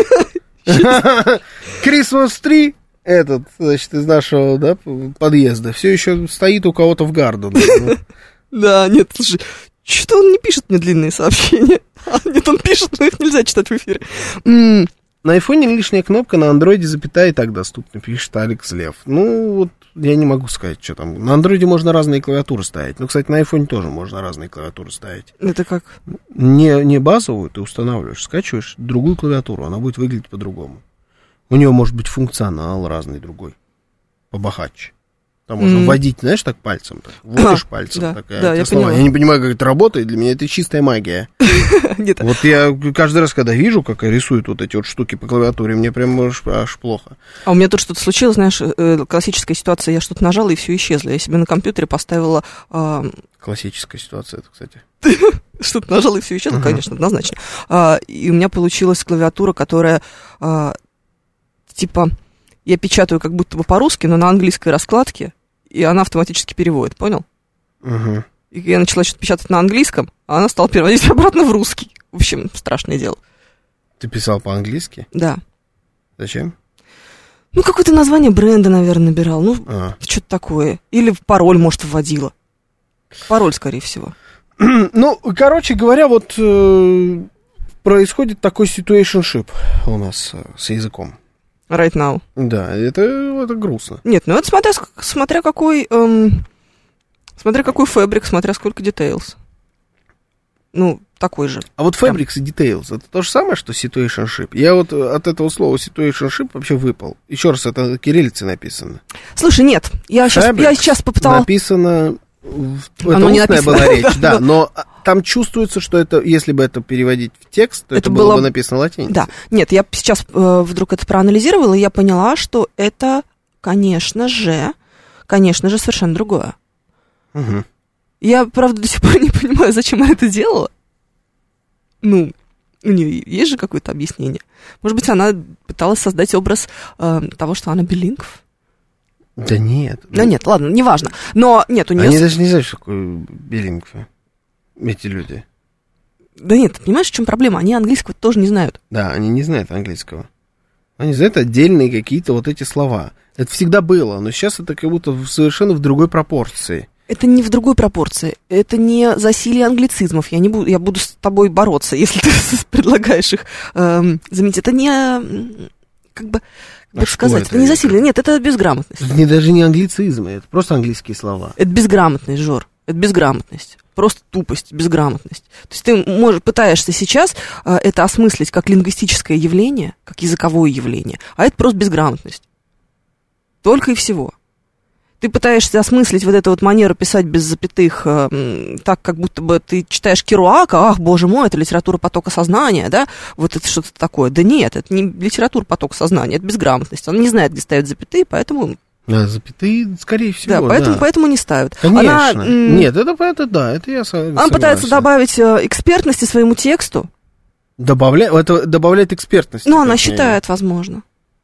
Christmas tree, этот, значит, из нашего, да, подъезда, все еще стоит у кого-то в Гарден. Да, нет, слушай, что он не пишет мне длинные сообщения? Нет, он пишет, но их нельзя читать в эфире. На айфоне лишняя кнопка, на андроиде запятая и так доступна, пишет Алекс Лев. Ну, вот я не могу сказать, что там. На андроиде можно разные клавиатуры ставить. Ну, кстати, на айфоне тоже можно разные клавиатуры ставить. Это как? Не, не базовую ты устанавливаешь, скачиваешь другую клавиатуру, она будет выглядеть по-другому. У нее может быть функционал разный другой, побогаче. Там можно mm. вводить, знаешь, так пальцем. Так, вводишь а, пальцем. Да, такая, да, я слова. Я не понимаю, как это работает. Для меня это чистая магия. Вот я каждый раз, когда вижу, как рисуют вот эти вот штуки по клавиатуре, мне прям аж, аж плохо. А у меня тут что-то случилось, знаешь, классическая ситуация. Я что-то нажала, и все исчезло. Я себе на компьютере поставила... А... Классическая ситуация, это, кстати. Что-то нажала, и все исчезло, конечно, однозначно. А, и у меня получилась клавиатура, которая... А, типа... Я печатаю как будто бы по-русски, но на английской раскладке, и она автоматически переводит, понял? Угу. И я начала что-то печатать на английском, а она стала переводить обратно в русский. В общем, страшное дело. Ты писал по-английски? Да. Зачем? Ну, какое-то название бренда, наверное, набирал. Ну, а. что-то такое. Или пароль, может, вводила. Пароль, скорее всего. Ну, короче говоря, вот э, происходит такой situationship у нас э, с языком. Right now. Да, это, это грустно. Нет, ну это смотря, смотря какой эм, смотря какой фабрик, смотря сколько details. Ну, такой же. А вот fabrics и details, это то же самое, что situationship? Я вот от этого слова situationship вообще выпал. Еще раз, это кириллицей написано. Слушай, нет, я сейчас, я сейчас попыталась... написано... Это Оно не устная написано. была речь, да, но там чувствуется, что это, если бы это переводить в текст, то это, это было, было бы написано латиницей. Да, нет, я сейчас э, вдруг это проанализировала, и я поняла, что это, конечно же, конечно же, совершенно другое. Угу. Я, правда, до сих пор не понимаю, зачем она это делала. Ну, у нее есть же какое-то объяснение. Может быть, она пыталась создать образ э, того, что она билингв. Да нет. Да ну, нет, ладно, неважно. Но нет, у нее... Они даже не знают, что такое билингв, эти люди. Да нет, ты понимаешь, в чем проблема? Они английского тоже не знают. Да, они не знают английского. Они знают отдельные какие-то вот эти слова. Это всегда было, но сейчас это как будто совершенно в другой пропорции. Это не в другой пропорции. Это не засилие англицизмов. Я не буду, я буду с тобой бороться, если ты предлагаешь их эм, заменить. Это не... Как бы... А Как сказать, это, это не засилие, нет, это безграмотность. Это не, даже не англицизмы, это просто английские слова. Это безграмотность, Жор, это безграмотность, просто тупость, безграмотность. То есть ты можешь, пытаешься сейчас э, это осмыслить как лингвистическое явление, как языковое явление, а это просто безграмотность. Только и всего. Ты пытаешься осмыслить вот эту вот манеру писать без запятых, э, так, как будто бы ты читаешь Керуака, ах, боже мой, это литература потока сознания, да, вот это что-то такое. Да нет, это не литература потока сознания, это безграмотность. Он не знает, где ставят запятые, поэтому... Да, запятые, скорее всего, да. Поэтому, да. поэтому не ставят. Конечно. Она, нет, это, это да, это я согласен. Она пытается добавить э, экспертности своему тексту. Добавля... Это добавляет экспертности. Ну, она считает, возможно.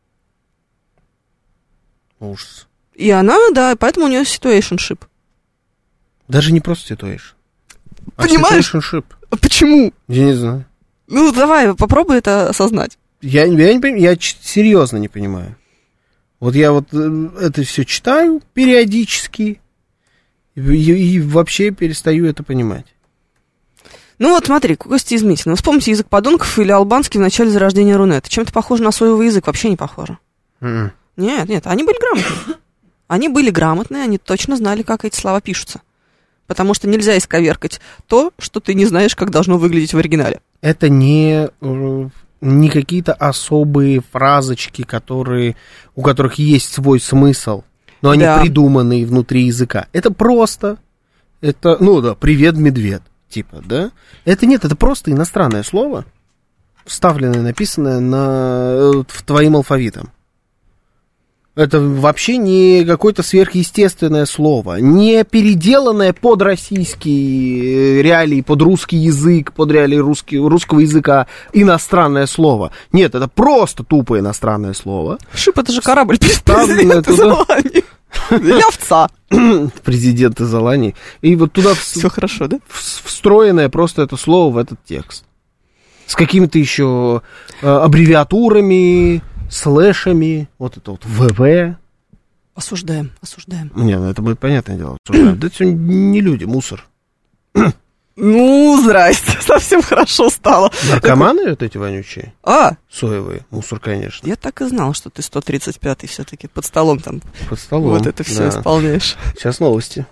Ужас. И она, да, поэтому у нее situationship. Даже не просто situation. Понимаешь? А situationship. Почему? Я не знаю. Ну, давай, попробуй это осознать. Я, я не понимаю, я ч- серьезно не понимаю. Вот я вот это все читаю периодически и, и, и вообще перестаю это понимать. Ну вот смотри, Костя Измитин. Вспомните язык подонков или албанский в начале зарождения Рунета. Чем-то похоже на соевый язык? Вообще не похоже. Mm-mm. Нет, нет, они были грамотные. Они были грамотные, они точно знали, как эти слова пишутся. Потому что нельзя исковеркать то, что ты не знаешь, как должно выглядеть в оригинале. Это не, не какие-то особые фразочки, которые, у которых есть свой смысл, но они да. придуманные внутри языка. Это просто, это, ну да, привет, медведь, типа, да? Это нет, это просто иностранное слово, вставленное, написанное на, в твоим алфавитом. Это вообще не какое-то сверхъестественное слово, не переделанное под российские реалии, под русский язык, под реалии русский, русского языка иностранное слово. Нет, это просто тупо иностранное слово. Шип, это же корабль президента Золани. Для овца. Президент из Алании. И вот туда все хорошо, да? встроенное просто это слово в этот текст. С какими-то еще э, аббревиатурами, слэшами, вот это вот ВВ. Осуждаем, осуждаем. Не, ну это будет понятное дело. Осуждаем. Да это все не люди, мусор. Ну, здрасте, совсем хорошо стало. Наркоманы вот эти вонючие? А? Соевые, мусор, конечно. Я так и знал, что ты сто тридцать пятый все-таки под столом там. Под столом, вот это все да. исполняешь. Сейчас новости.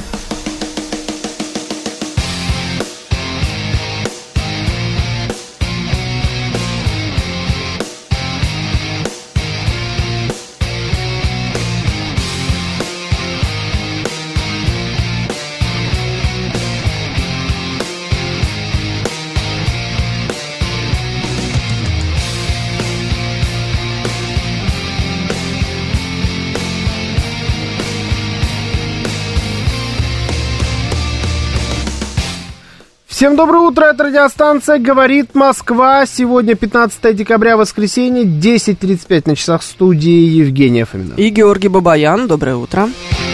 Всем доброе утро, это радиостанция «Говорит Москва». Сегодня пятнадцатое декабря, воскресенье, десять тридцать пять на часах, в студии Евгения Фомина. И Георгий Бабаян. Доброе утро.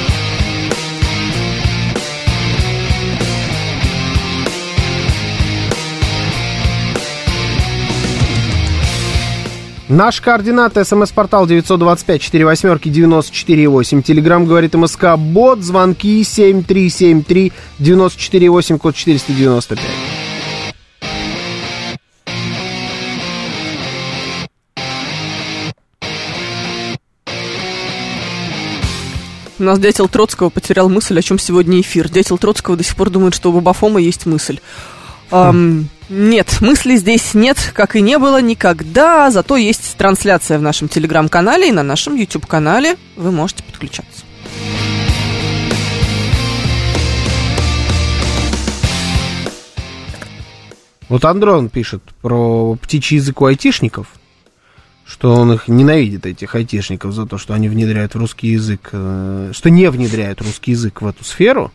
Наш координат, смс-портал девять два пять четыре восемь девяносто четыре восемь. Телеграм «Говорит МСК», бот, звонки семь три семь три девяносто четыре восемь, код четыреста девяносто пять. У нас дятел Троцкого потерял мысль, о чем сегодня эфир. Дятел Троцкого до сих пор думает, что у Бабафома есть мысль. Эм, нет, мыслей здесь нет, как и не было никогда, зато есть трансляция в нашем телеграм-канале и на нашем YouTube-канале. Вы можете подключаться. Вот Андрон пишет про птичий язык у айтишников, что он их ненавидит, этих айтишников, за то, что они внедряют в русский язык, что не внедряют русский язык в эту сферу.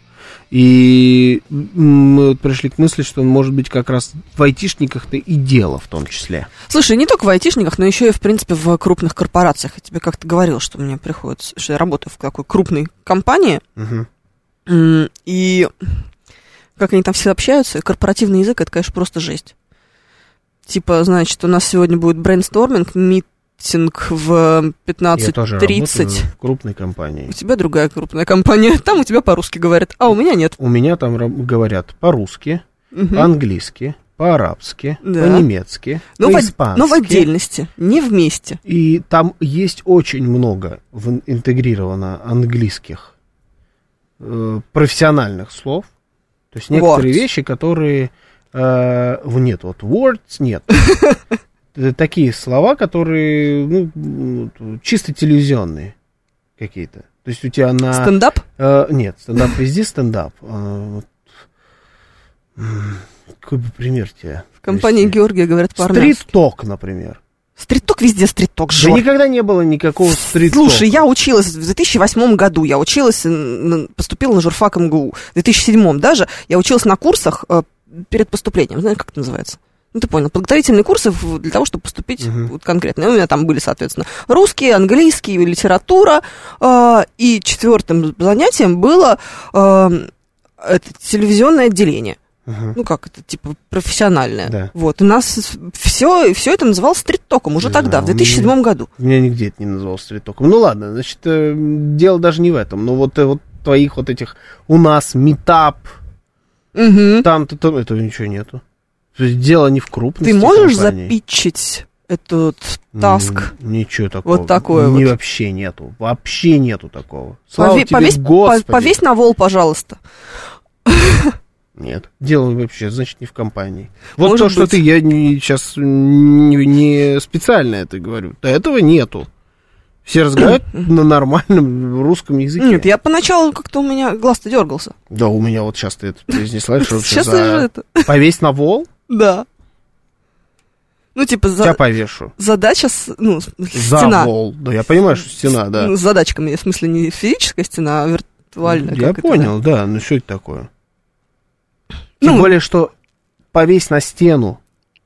И мы вот пришли к мысли, что, может быть, как раз в айтишниках-то и дело в том числе. Слушай, не только в айтишниках, но еще и, в принципе, в крупных корпорациях. Я тебе как-то говорил, что мне приходится, что я работаю в такой крупной компании, угу. И как они там все общаются, корпоративный язык, это, конечно, просто жесть. Типа, значит, у нас сегодня будет брейнсторминг, мит, в пятнадцать тридцать. В крупной компании. У тебя другая крупная компания. Там у тебя по-русски говорят, а у меня нет. У меня там говорят по-русски, угу. по-английски, по-арабски, да. по-немецки, но по-испански. В, но в отдельности, не вместе. И там есть очень много интегрировано английских э, профессиональных слов. То есть некоторые words. Вещи, которые... Э, нет, вот words нет. Такие слова, которые, ну, чисто телевизионные какие-то. То есть у тебя на... Стендап? Э, нет, стендап везде стендап. Э, какой бы пример тебе? В компании привести? Георгия говорят по-армянски. Стрит-ток, например. Стрит-ток везде, стрит-ток, Да никогда не было никакого стрит-тока. Слушай, я училась в две тысячи восьмом году, я училась, поступила на журфак МГУ. В две тысячи седьмом даже я училась на курсах перед поступлением. Знаешь, как это называется? Ну, ты понял, подготовительные курсы для того, чтобы поступить uh-huh. вот конкретно. И у меня там были, соответственно, русский, английский, литература. Э, и четвертым занятием было э, это, телевизионное отделение. Uh-huh. Ну, как это, типа, профессиональное. Да. Вот, у нас все, все это называлось стрит-током уже не тогда, знаю, в две тысячи седьмом меня, году. У меня нигде это не называлось стрит-током. Ну, ладно, значит, э, дело даже не в этом. Но вот, э, вот твоих вот этих у нас митап, uh-huh. там-то там, этого ничего нету. То есть дело не в крупности. Ты можешь компании. Запитчить этот таск? М, ничего такого. Вот такое не, вот. Вообще нету. Вообще нету такого. Слава Пове- тебе, повесь, Господи. Повесь на вол, пожалуйста. Нет, дело вообще, значит, не в компании. Вот Может то, что быть. ты, я не, сейчас не, не специально это говорю. До этого нету. Все разговаривают на нормальном русском языке. Нет, я поначалу как-то у меня глаз-то дергался. Да, у меня вот сейчас ты это произнесла. Что сейчас за... это. Повесь на вол? Да. Ну, типа, за... Тебя повешу. задача, с... ну, За стена. вол. Да, я понимаю, что стена, да. Ну, с задачками, в смысле, не физическая стена, а виртуальная. Я как понял, это, да. Ну, что это такое? Тем Ну, более, что повесь на стену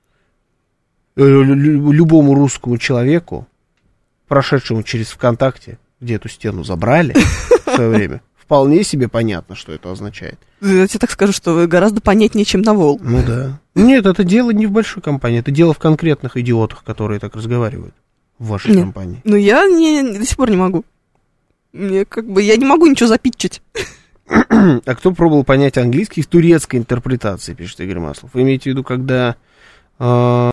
любому русскому человеку, прошедшему через ВКонтакте, где эту стену забрали в свое время, вполне себе понятно, что это означает. Я тебе так скажу, что гораздо понятнее, чем на вол. Ну да. Нет, это дело не в большой компании, это дело в конкретных идиотах, которые так разговаривают в вашей Нет. компании. Ну, я не, до сих пор не могу. Мне как бы, я не могу ничего запитчить. А кто пробовал понять английский в турецкой интерпретации, пишет Игорь Маслов? Вы имеете в виду, когда э,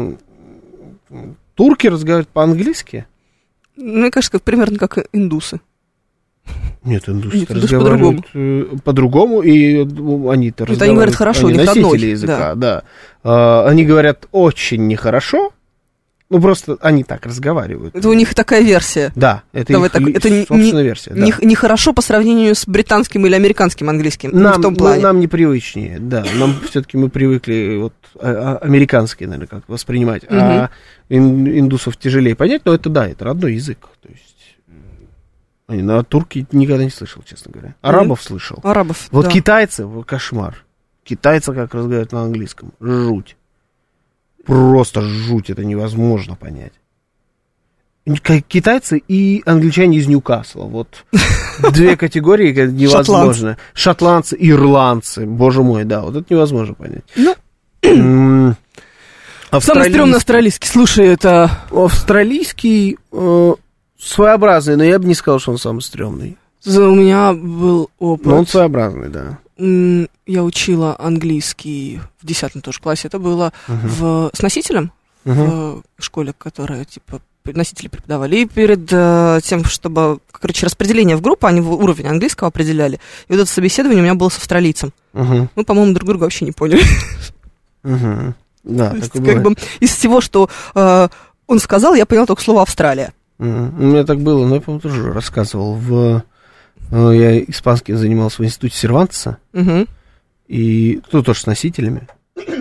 турки разговаривают по-английски? Мне кажется, как, примерно как индусы. Нет, индусы Нет, индусы разговаривают по-другому. по-другому, и ну, они-то Это они говорят хорошо, они у них носители родной, языка, да. да. А, они говорят очень нехорошо, ну просто они так разговаривают. Это у них такая версия. Да, это Давай их так, ли, это не, собственная версия. Да. Не, нехорошо по сравнению с британским или американским английским. Нам, в том ну, плане. нам непривычнее, да. Нам все-таки мы привыкли вот а, а, американский, наверное, как воспринимать. Угу. А ин, индусов тяжелее понять, но это да, это родной язык. То есть они, на турки никогда не слышал, честно говоря. Арабов mm-hmm. слышал. Арабов, Вот да. китайцы, кошмар. Китайцы как разговаривают на английском. Жуть. Просто жуть, это невозможно понять. Китайцы и англичане из Ньюкасла. Вот две категории невозможно. Шотландцы и ирландцы. Боже мой, да, вот это невозможно понять. Ну, самый стрёмный австралийский. Слушай, это... Австралийский... Своеобразный, но я бы не сказал, что он самый стрёмный. У меня был опыт. Но он своеобразный, да. Я учила английский в десятом тоже классе. Это было uh-huh. в, с носителем uh-huh. в школе, которая, типа, носители преподавали. И перед э, тем, чтобы, короче, распределение в группу, они уровень английского определяли. И вот это собеседование у меня было с австралийцем. Uh-huh. Мы, по-моему, друг друга вообще не поняли. Uh-huh. Да, так и как бы из всего, что э, он сказал, я поняла только слово «Австралия». Mm-hmm. У меня так было, но я, по-моему, тоже рассказывал. В... Я испанским занимался в институте Сервантеса, mm-hmm. и кто тоже с носителями.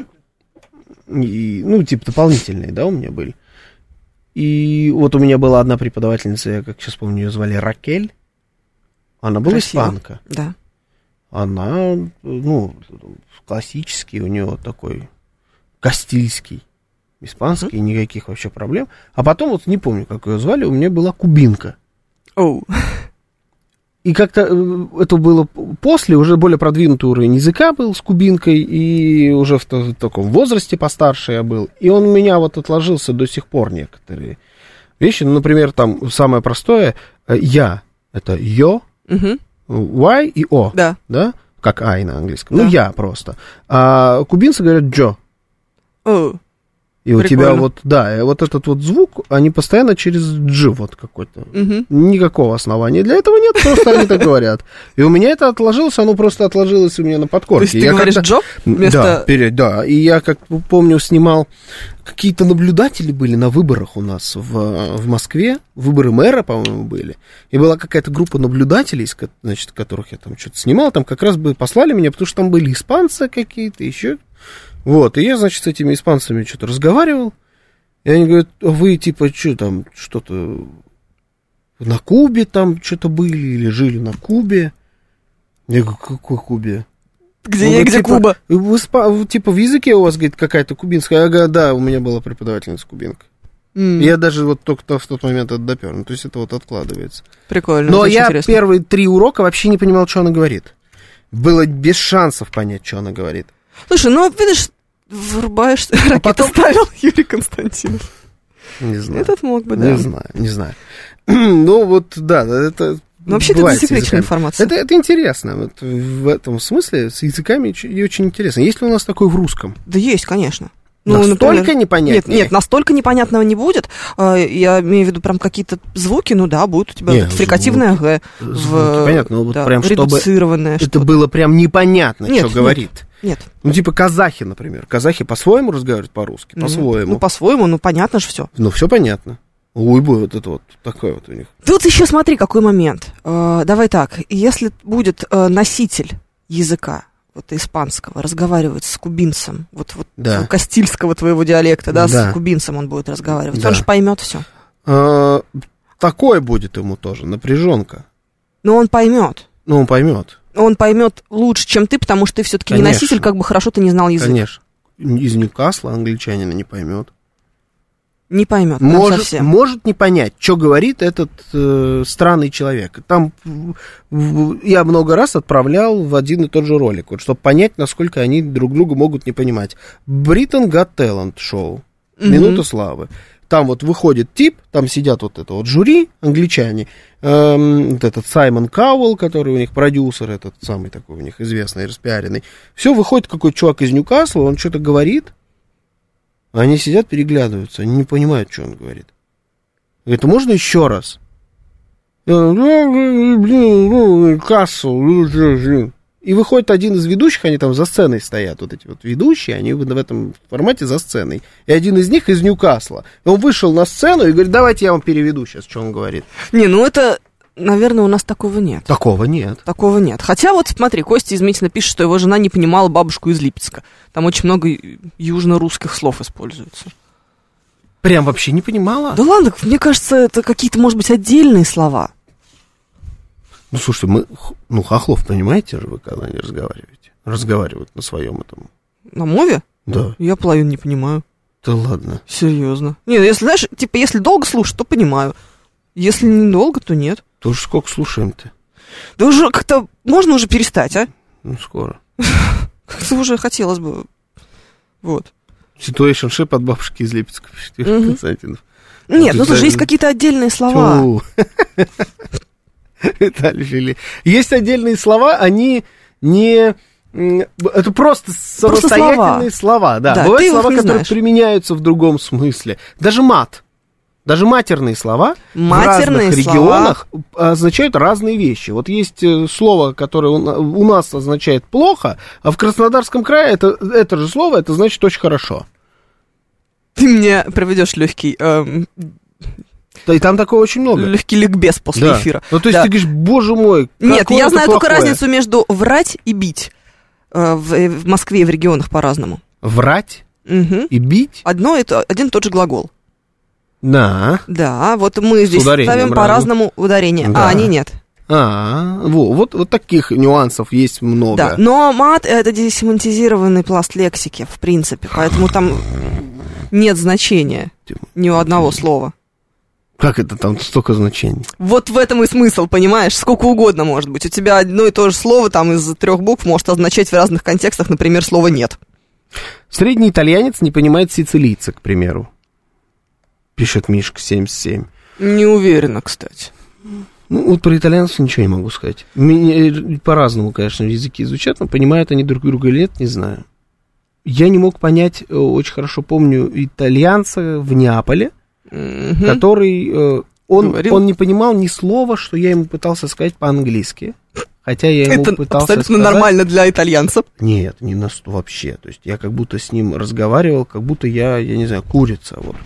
И, ну, типа дополнительные, да, у меня были. И вот у меня была одна преподавательница, я как сейчас помню, ее звали Ракель. Она была Красиво. Испанка. Да. Она, ну, классический у нее такой кастильский. Испанский, mm-hmm. никаких вообще проблем. А потом, вот не помню, как ее звали, у меня была кубинка. Oh. И как-то это было после, уже более продвинутый уровень языка был с кубинкой, и уже в, в таком возрасте постарше я был. И он у меня вот отложился до сих пор некоторые вещи. Ну, например, там самое простое, я, это ё, mm-hmm. y и о, да. да, как I на английском. Да. Ну, я просто. А кубинцы говорят джо. Oh. И Прикольно. У тебя вот, да, вот этот вот звук, они постоянно через «дж» вот какой-то. Угу. Никакого основания для этого нет, просто они так говорят. И у меня это отложилось, оно просто отложилось у меня на подкорке. То есть ты я говоришь «джо» вместо... Да, перед, да, и я, как помню, снимал, какие-то наблюдатели были на выборах у нас в, в Москве, выборы мэра, по-моему, были. И была какая-то группа наблюдателей, значит, которых я там что-то снимал, там как раз бы послали меня, потому что там были испанцы какие-то, еще. Вот, и я, значит, с этими испанцами что-то разговаривал, и они говорят, а вы, типа, что там, что-то на Кубе там что-то были, или жили на Кубе? Я говорю, какой Кубе? Где я, где типа, Куба? В испа... Типа, в языке у вас, говорит, какая-то кубинская. Я говорю, да, у меня была преподавательница кубинка. Mm. Я даже вот только в тот момент это допер, ну, то есть это вот откладывается. Прикольно, но я интересно. Первые три урока вообще не понимал, что она говорит. Было без шансов понять, что она говорит. Слушай, ну, видишь, врубаешься, а ракету потом... ставил Юрий Константинов. Не знаю. Этот мог бы, да. Не знаю, не знаю. Ну, вот, да, это... Ну, вообще-то это засекреченная информация. Это, это интересно. Вот в этом смысле с языками очень интересно. Есть ли у нас такой в русском? Да есть, конечно. Ну, настолько например, непонятно? Нет, нет, настолько непонятного не будет. Я имею в виду прям какие-то звуки, ну да, будет у тебя нет, фрикативное «г». Звуки, в, понятно, но вот да, прям чтобы это что-то. было прям непонятно, нет, что нет, говорит. Нет. Ну, типа казахи, например. Казахи по-своему разговаривают по-русски, ну, по-своему. Ну, по-своему, ну, понятно же все. Ну, все понятно. Уйбу, вот это вот такое вот у них. Тут еще смотри, какой момент. Э, давай так, если будет э, носитель языка, вот испанского разговаривает с кубинцем, вот, вот Да. кастильского твоего диалекта, да, Да. с кубинцем он будет разговаривать, Да. он же поймет все. А, такое будет ему тоже, напряженка. Но он поймет. Ну, он поймет. Он поймет лучше, чем ты, потому что ты все-таки не Конечно. носитель, как бы хорошо ты не знал язык. Конечно. Из Ньюкасла англичанина не поймет. Не поймет, прям Может, совсем. может не понять, что говорит этот э, странный человек. Там в- в- я много раз отправлял в один и тот же ролик, вот, чтобы понять, насколько они друг друга могут не понимать. Britain Got Talent шоу. Мгм. Минута славы. Там вот выходит тип, там сидят вот это вот жюри, англичане, эм, вот этот Саймон Кауэлл, который у них продюсер, этот самый такой у них известный, распиаренный. Все, выходит какой-то чувак из Ньюкасла, он что-то говорит, они сидят, переглядываются, они не понимают, что он говорит. Говорит, а можно еще раз? Ньюкасл. И выходит один из ведущих, они там за сценой стоят, вот эти вот ведущие, они в этом формате за сценой. И один из них из Ньюкасла. И он вышел на сцену и говорит, давайте я вам переведу сейчас, что он говорит. Не, ну это, наверное, у нас такого нет. Такого нет. Такого нет. Хотя вот смотри, Костя из Митина пишет, что его жена не понимала бабушку из Липецка. Там очень много южно-русских слов используется. Прям вообще не понимала? Да ладно, мне кажется, это какие-то, может быть, отдельные слова. Ну, слушайте, мы, х- ну, хохлов, понимаете же вы, когда они разговариваете? Разговаривают на своем этом. На мове? Да. Я половину не понимаю. Да ладно. Серьезно. Не, если, знаешь, типа, если долго слушать, то понимаю. Если недолго, то нет. То уж сколько слушаем-то? Да уже как-то можно уже перестать, а? Ну, скоро. Как-то уже хотелось бы. Вот. Situationship от бабушки из Липецка, пишет Юрий Мгм. Константинов. Нет, ну ты слушай, за- есть какие-то отдельные слова. Тьфу. Виталий Фили. Есть отдельные слова, они не... м, Это просто самостоятельные слова. Да. Да, ты Бывают их слова, не которые знаешь. применяются в другом смысле. Даже мат. Даже матерные слова Матерные в разных слова. регионах означают разные вещи. Вот есть э, слово, которое у на- у нас означает плохо, а в Краснодарском крае это, это же слово, это значит очень хорошо. Ты мне проведешь легкий, эм, Да, и там такого очень много. легкий ликбез после Да. эфира. Ну, то есть Да. ты говоришь, боже мой, Нет, какое я это знаю только плохое. разницу между врать и бить. Э, В, э, в Москве и в регионах по-разному. Врать Мгм. и бить? Одно это один и тот же глагол. Да. Да, вот мы здесь ударением ставим по-разному ударение, Да. а они нет. А, во, вот, вот таких нюансов есть много. Да, но мат — это десемантизированный пласт лексики, в принципе, поэтому там нет значения ни у одного слова. Как это там столько значений? Вот в этом и смысл, понимаешь? Сколько угодно может быть. У тебя одно и то же слово там из трех букв может означать в разных контекстах, например, слово «нет». Средний итальянец не понимает сицилийца, к примеру. Пишет Мишка семьдесят семь. Не уверена, кстати. Ну, вот про итальянцев ничего не могу сказать. Мне по-разному, конечно, языки изучают, но понимают они друг друга или нет, не знаю. Я не мог понять, э, очень хорошо помню, итальянца в Неаполе, Мгм. который, э, он, Говорил? он не понимал ни слова, что я ему пытался сказать по-английски. Хотя я ему Это пытался абсолютно сказать... нормально для итальянцев. Нет, не на сто вообще. То есть я как будто с ним разговаривал, как будто я, я не знаю, курица. Вот,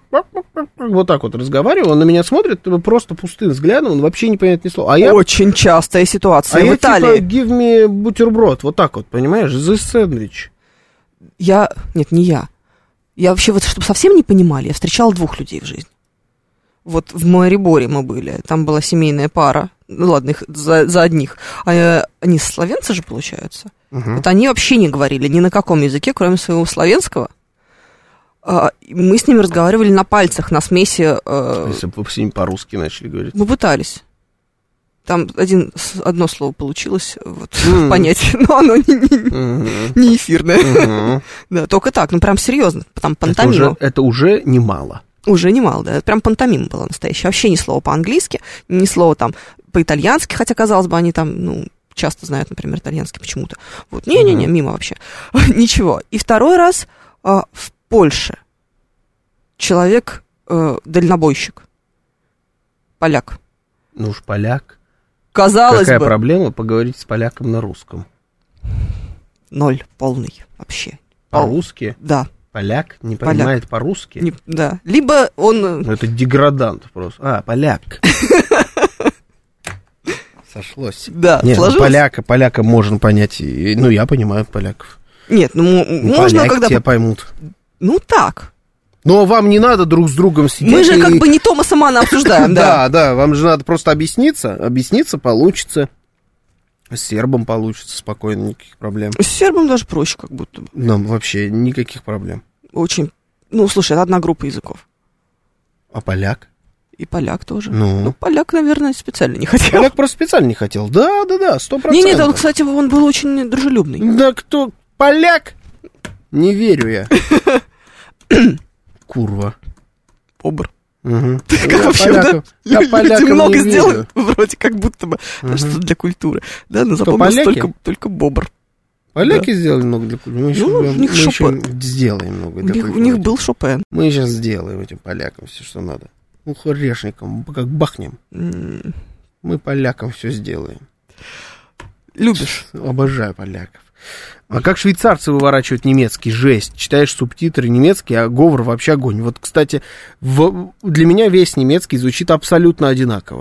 вот так вот разговаривал, он на меня смотрит просто пустым взглядом, он вообще не понимает ни слова. А я, Очень частая ситуация а в я Италии. типа, give me бутерброд, вот так вот, понимаешь, the sandwich. Я... Нет, не я. Я вообще вот, чтобы совсем не понимали, я встречала двух людей в жизни. Вот в Мариборе мы были, там была семейная пара. Ну ладно, их за, за одних. А, э, они словенцы же, получаются. Мгм. Вот они вообще не говорили ни на каком языке, кроме своего славянского. А, и мы с ними разговаривали на пальцах, на смеси. э, Если бы с ним по-русски начали говорить. мы пытались. Там один, с- одно слово получилось вот, М. понять, но оно не, не- Мгм. не эфирное. Мгм. Да, только так, ну прям серьезно. Там Это пантомима. уже, это уже немало. Уже немало, да. Это прям пантомима была настоящая. Вообще ни слова по-английски, ни слова там по-итальянски, хотя, казалось бы, они там, ну, часто знают, например, итальянский почему-то. Вот, не-не-не, мимо вообще. Ничего. И второй раз а, в Польше человек, э, дальнобойщик, поляк. Ну уж поляк. Казалось Какая бы, проблема поговорить с поляком на русском? ноль полный вообще. По-русски? Да, Поляк не Поляк. понимает по-русски? не- да. Либо он... э, Ну, это деградант просто. А, поляк. Сошлось. Да, Нет, ну, сложилось. поляка, поляка можно понять. и- Ну, я понимаю поляков. Нет, ну, м- Ну, можно, поляки когда... тебя поймут. Ну, так. Но вам не надо друг с другом сидеть. Мы же и- как бы не Томаса Манна обсуждаем, да. Да, да, вам же надо просто объясниться. Объясниться получится. С сербом получится спокойно, никаких проблем. С сербом даже проще как будто бы. Нам вообще никаких проблем. Очень... Ну, слушай, это одна группа языков. А поляк? И поляк тоже. Ну? Ну, поляк, наверное, специально не хотел. Поляк просто специально не хотел. Да, да, да, сто процентов. Не, нет, он, кстати, он был очень дружелюбный. Да кто? Поляк? Не верю я. Курва. Бобр. Угу. Ты как вообще, да? Я Люди полякам много не верю. сделают, вроде как будто бы, Мгм. что для культуры. Да, но запомнилось поляки? только, только бобр. Поляки сделали много для культуры. Мы, еще, Ну, мы у них еще Шопен. сделаем много У для них, у культуры. них был Шопен. Мы сейчас сделаем этим полякам все, что надо. Ну, хорешникам, как бахнем. М, Мы полякам все сделаем. Любишь. Обожаю поляков. А как швейцарцы выворачивают немецкий? Жесть. Читаешь субтитры немецкий, а говор вообще огонь. Вот, кстати, в, для меня весь немецкий звучит абсолютно одинаково.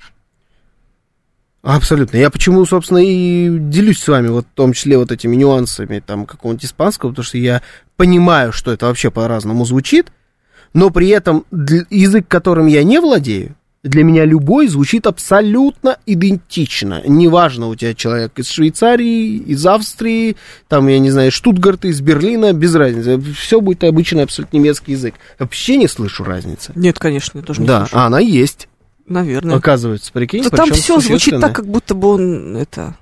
Абсолютно. Я почему, собственно, и делюсь с вами, вот в том числе вот этими нюансами там какого-нибудь испанского, потому что я понимаю, что это вообще по-разному звучит, но при этом для- язык, которым я не владею, для меня любой звучит абсолютно идентично. Неважно, у тебя человек из Швейцарии, из Австрии, там, я не знаю, из Штутгарта, из Берлина, без разницы. Все будет обычный абсолютно немецкий язык. Вообще не слышу разницы. Нет, конечно, я тоже не Да, слышу. а она есть, Наверное. оказывается, прикинь. Да там причем все звучит существенная. так, как будто бы он это.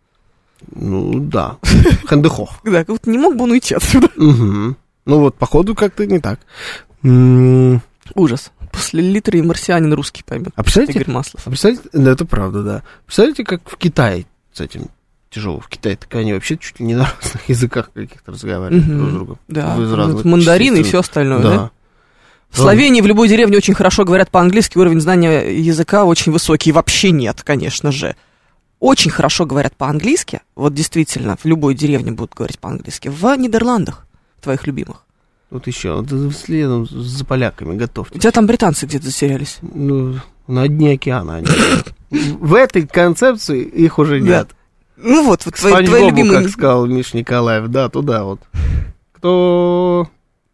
Ну, да. Хэндехох. Да, как будто не мог бы он уйти отсюда. Угу. Ну вот, походу, как-то не так. М, Ужас. После литра и марсианин русский поймет. А представляете, Игорь Маслов. а представляете, да, это правда, да. Представляете, как в Китае с этим тяжело. В Китае так они вообще чуть ли не на разных языках каких-то разговаривают Мгм. друг с другом. Да, Из вот разных мандарины и частей все остальное, страны. да? Да. В Словении в любой деревне очень хорошо говорят по-английски, уровень знания языка очень высокий. Вообще нет, конечно же. Очень хорошо говорят по-английски, вот действительно, в любой деревне будут говорить по-английски. В Нидерландах, твоих любимых. Вот еще, вот следом за поляками У готовьте. тебя там британцы где-то затерялись. Ну, на дне океана они. В этой концепции их уже Да. нет. Ну вот, вот твои, Спанч твои Бобу, любимые... как сказал Миш Николаев, да, туда вот. Кто...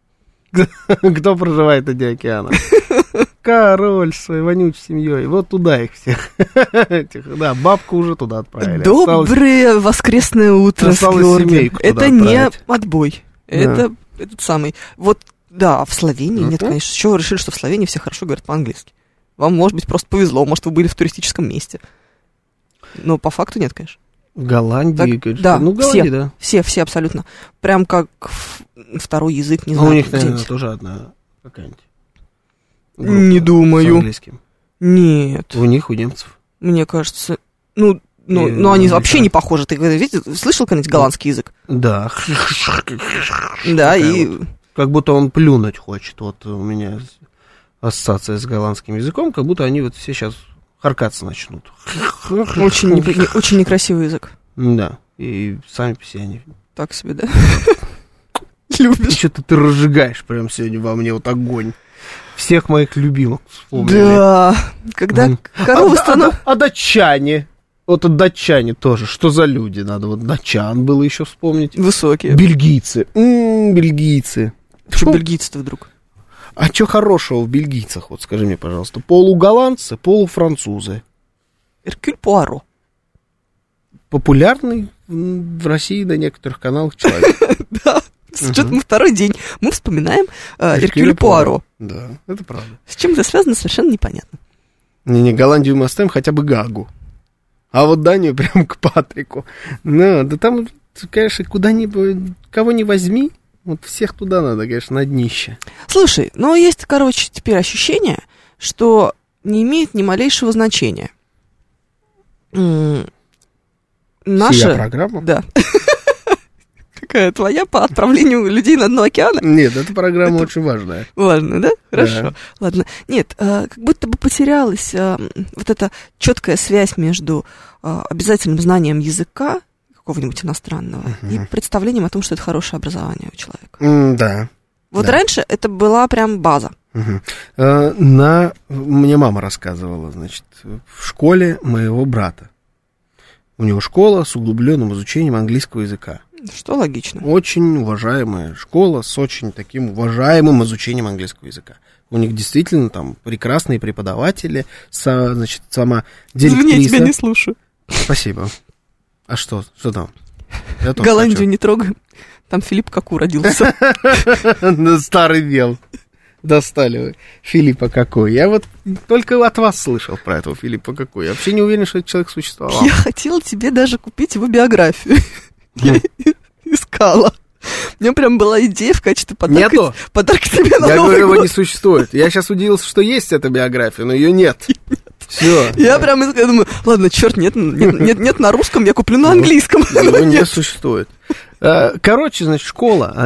Кто проживает на дне океана? Король с своей вонючей семьей. Вот туда их всех. Этих, да, бабку уже туда отправили. Осталось- Доброе воскресное утро, осталось Скоргин. семейку туда Это не отправить. отбой. Да. Это этот самый. Вот, да, а в Словении нет, Мгм. конечно. С чего вы решили, что в Словении все хорошо говорят по-английски? Вам, может быть, просто повезло, может, вы были в туристическом месте. Но по факту нет, конечно. В Голландии, Так, говорит, да, ну, в Голландии, все. да. Все, все абсолютно. Прям как ф- второй язык, не А знаю. у них, наверное, где-нибудь. тоже одна какая-нибудь. Не группа думаю. С английским. Нет, У них, у немцев. мне кажется... Ну, ну, И- ну они ну, вообще да. не похожи. Ты видел, слышал когда-нибудь голландский язык? Да. Да, Такая и... вот. Как будто он плюнуть хочет. Вот у меня ассоциация с голландским языком, как будто они вот все сейчас харкаться начнут. Очень, непри- не- очень некрасивый язык. Да. И сами по себе они. Так себе, да? Любишь? Что-то ты разжигаешь прям сегодня во мне вот огонь. Всех моих любимых вспомнили. Да. Когда Мгм. коровы а, станут... а, а датчане? Вот а датчане тоже. Что за люди? Надо вот датчан было еще вспомнить. Высокие. Бельгийцы. М, бельгийцы. Что Фу. бельгийцы-то вдруг? А что хорошего в бельгийцах? Вот скажи мне, пожалуйста. Полуголландцы, полуфранцузы. Эркюль Пуаро. Популярный м, в России на некоторых каналах человек. Да. Что-то мы второй день. Мы вспоминаем э, Эркюля Пуаро. Да, это правда. С чем это связано, совершенно непонятно. Не-не, Голландию мы оставим хотя бы Гагу. А вот Данию прям к Патрику. Ну, да там, конечно, куда-нибудь, кого не возьми, вот всех туда надо, конечно, на днище. Слушай, ну есть, короче, теперь ощущение, что не имеет ни малейшего значения. М, Сия Наша... программа? Да. Какая твоя по отправлению людей на дно океана? Нет, эта программа Это- очень важная. Важно, да? Хорошо. Да. Ладно. Нет, э, как будто бы потерялась э, вот эта четкая связь между э, обязательным знанием языка какого-нибудь иностранного и представлением о том, что это хорошее образование у человека. М, Да. Вот Да. раньше это была прям база. Мгм. Э, На... Мне мама рассказывала, значит, в школе моего брата. У него школа с углубленным изучением английского языка. Что логично. Очень уважаемая школа с очень таким уважаемым изучением английского языка. У них действительно там прекрасные преподаватели, со, значит, сама директриса. Извини, я тебя не слушаю. Спасибо. А что? Что там? Голландию хочу. Не трогаем. Там Филипп Коку родился. Старый бел. Достали вы Филиппа Коку. Я вот только от вас слышал про этого Филиппа Коку. Я вообще не уверен, что этот человек существовал. Я хотела тебе даже купить его биографию. Я искала. У меня прям была идея в качестве подарка. Нету? Подарка тебе на Я Новый говорю, год. его не существует. Я сейчас удивился, что есть эта биография, но ее нет. Все. Я прям я думаю, ладно, черт, нет, нет, нет, нет на русском, я куплю на английском. Его не существует. Короче, значит, школа.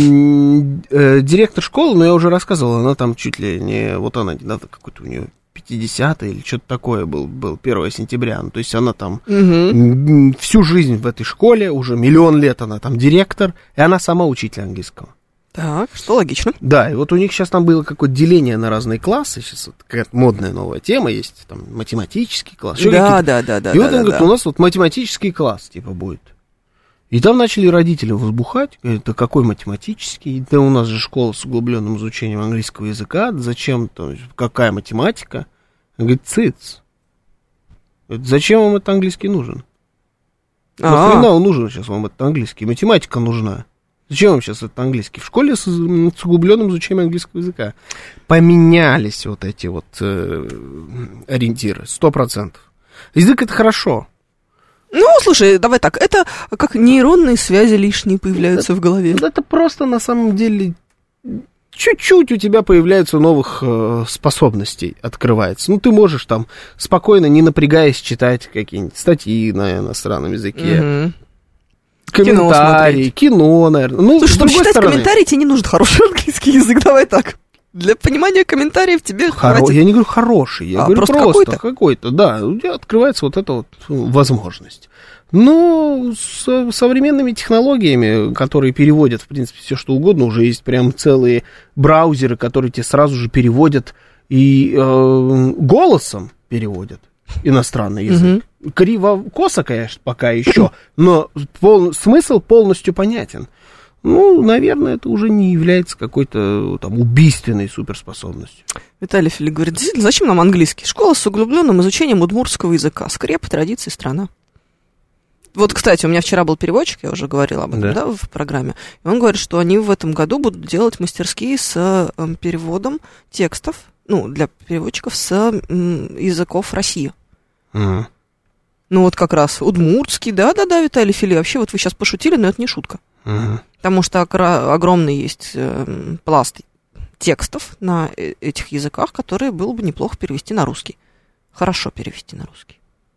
Директор школы, ну, я уже рассказывал, она там чуть ли не... Вот она, да, какой-то у нее пятидесятый или что-то такое был, был первого сентября. Ну, то есть она там угу. всю жизнь в этой школе, уже миллион лет она там директор, и она сама учитель английского. Так, что логично. Да, и вот у них сейчас там было какое-то деление на разные классы, сейчас вот какая-то модная новая тема есть, там математический класс. Да, да, да, да. И да, вот да, он говорит, да. у нас вот математический класс, типа, будет. И там начали родители возбухать, говорят, это какой математический, да у нас же школа с углубленным изучением английского языка, зачем, то, какая математика? Он говорит, цыц, зачем вам этот английский нужен? Нахрена он нужен сейчас вам этот английский? Математика нужна. Зачем вам сейчас этот английский? В школе с, с углубленным изучением английского языка. Поменялись вот эти вот э, ориентиры, сто процентов. Язык — это хорошо. Ну, слушай, давай так, это как нейронные связи лишние появляются это, в голове. Это просто на самом деле чуть-чуть у тебя появляются новых э, способностей, открывается. Ну, ты можешь там спокойно, не напрягаясь, читать какие-нибудь статьи на иностранном языке. Угу. Комментарии, кино, кино, наверное. Ну, слушай, чтобы читать стороны, комментарии, тебе не нужен хороший английский язык, давай так. Для понимания комментариев тебе Хоро... хватит. Я не говорю хороший, я а, говорю просто, просто какой-то? какой-то, да, у тебя открывается вот эта вот возможность. Но с современными технологиями, которые переводят, в принципе, все что угодно, уже есть прям целые браузеры, которые тебе сразу же переводят и э, голосом переводят иностранный язык. Угу. Криво-косо, конечно, пока еще, но пол... смысл полностью понятен. Ну, наверное, это уже не является какой-то там убийственной суперспособностью. Виталий Филипп говорит, действительно, зачем нам английский? Школа с углубленным изучением удмуртского языка. Скреп, традиции, страна. Вот, кстати, у меня вчера был переводчик, я уже говорила об этом, да, да в программе. И он говорит, что они в этом году будут делать мастерские с э, переводом текстов, ну, для переводчиков с э, языков России. Mm. Ну, вот как раз удмуртский, да-да-да, Виталий Филипп, вообще вот вы сейчас пошутили, но это не шутка. Mm-hmm. Потому что огромный есть э, пласт текстов на этих языках, которые было бы неплохо перевести на русский. Хорошо перевести на русский.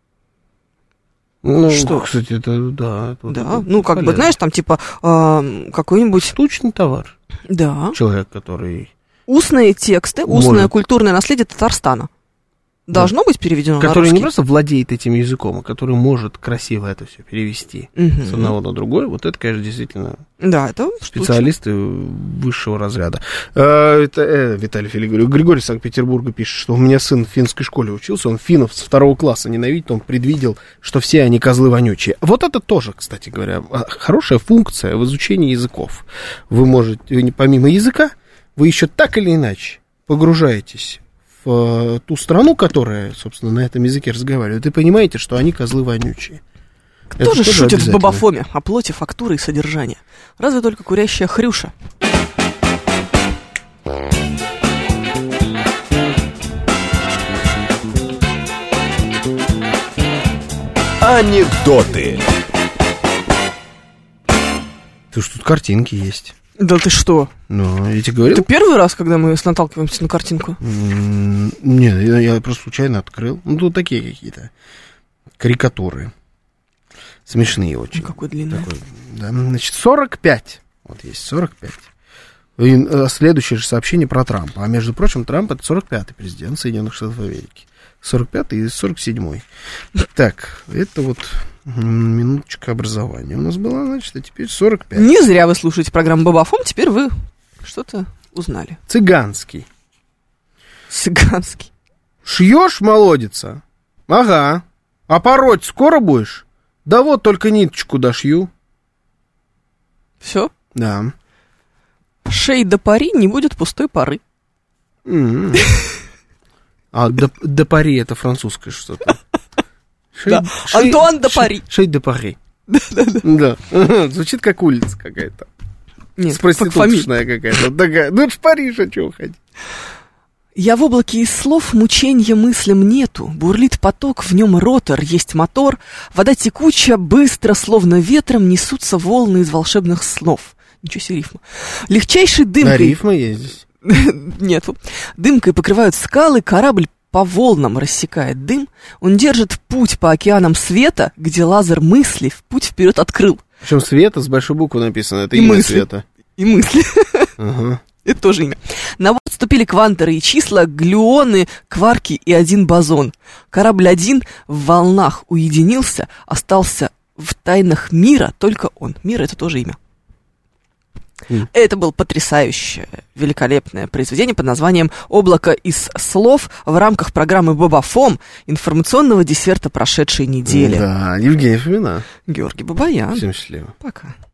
Ну, что? Кстати, это, да. Это, да, это ну, как полезно. бы, знаешь, там, типа, э, какой-нибудь... Штучный товар. Да. Человек, который... Устные тексты, может... устное культурное наследие Татарстана. Должно да. быть переведено который на русский. не просто владеет этим языком, а который может красиво это все перевести угу. с одного на другое. Вот это, конечно, действительно да, это специалисты штучно. Высшего разряда. А, это, э, Виталий Филипп, говорю, Григорий из Санкт-Петербурга пишет, что у меня сын в финской школе учился, он финнов с второго класса ненавидит, он предвидел, что все они козлы вонючие. Вот это тоже, кстати говоря, хорошая функция в изучении языков. Вы можете, помимо языка, вы еще так или иначе погружаетесь в ту страну, которая, собственно, на этом языке разговаривает, и понимаете, что они козлы вонючие. Кто же шутит в Бабафоме о плоти, фактуры и содержании? Разве только курящая Хрюша. Анекдоты. Ты ж тут картинки есть. Да ты что? Ну, я тебе говорил. Это первый раз, когда мы наталкиваемся на картинку? Нет, я, я просто случайно открыл. Ну, тут такие какие-то карикатуры. Смешные очень. Ну, какой длинный. Такой, да, значит, сорок пять. Вот есть сорок пять. И следующее же сообщение про Трампа. А между прочим, Трамп — это сорок пятый президент Соединенных Штатов Америки. сорок пятый и сорок седьмой. Так, это вот минуточка образования у нас была, значит, а теперь сорок пять. Не зря вы слушаете программу Бабафом, теперь вы что-то узнали. Цыганский. Цыганский. Шьешь, молодица? Ага. А пороть скоро будешь? Да вот, только ниточку дошью. Все? Да. Шей до пари, не будет пустой поры. М-м. А до, до Пари это французское что-то. Шей, Да. шей- Антуан де шей- Пари. Шей де Пари. Да. Звучит как улица какая-то. Нет, С как фамилия. проституточная какая-то. Такая. Ну это ж Париж, а чего ходить? Я в облаке из слов, мученья мыслям нету. Бурлит поток, в нем ротор, есть мотор. Вода текучая, быстро, словно ветром, несутся волны из волшебных снов. Ничего себе рифма. Легчайшей На дымкой... рифмы есть здесь. Нету. Дымкой покрывают скалы, корабль по волнам рассекает дым. Он держит путь по океанам света, где лазер мысли в путь вперед открыл. Причем Света с большой буквы написано. Это И имя мысли. Света. И мысли. Ага. Это тоже имя. На борт вступили кванторы и числа, глюоны, кварки и один бозон. Корабль один в волнах уединился, остался в тайнах мира только он. Мир — это тоже имя. Mm. Это было потрясающее, великолепное произведение под названием «Облако из слов» в рамках программы «Бабафом» информационного десерта прошедшей недели. Да, Евгений Фомина. Георгий Бабаян. Всем счастливо. Пока.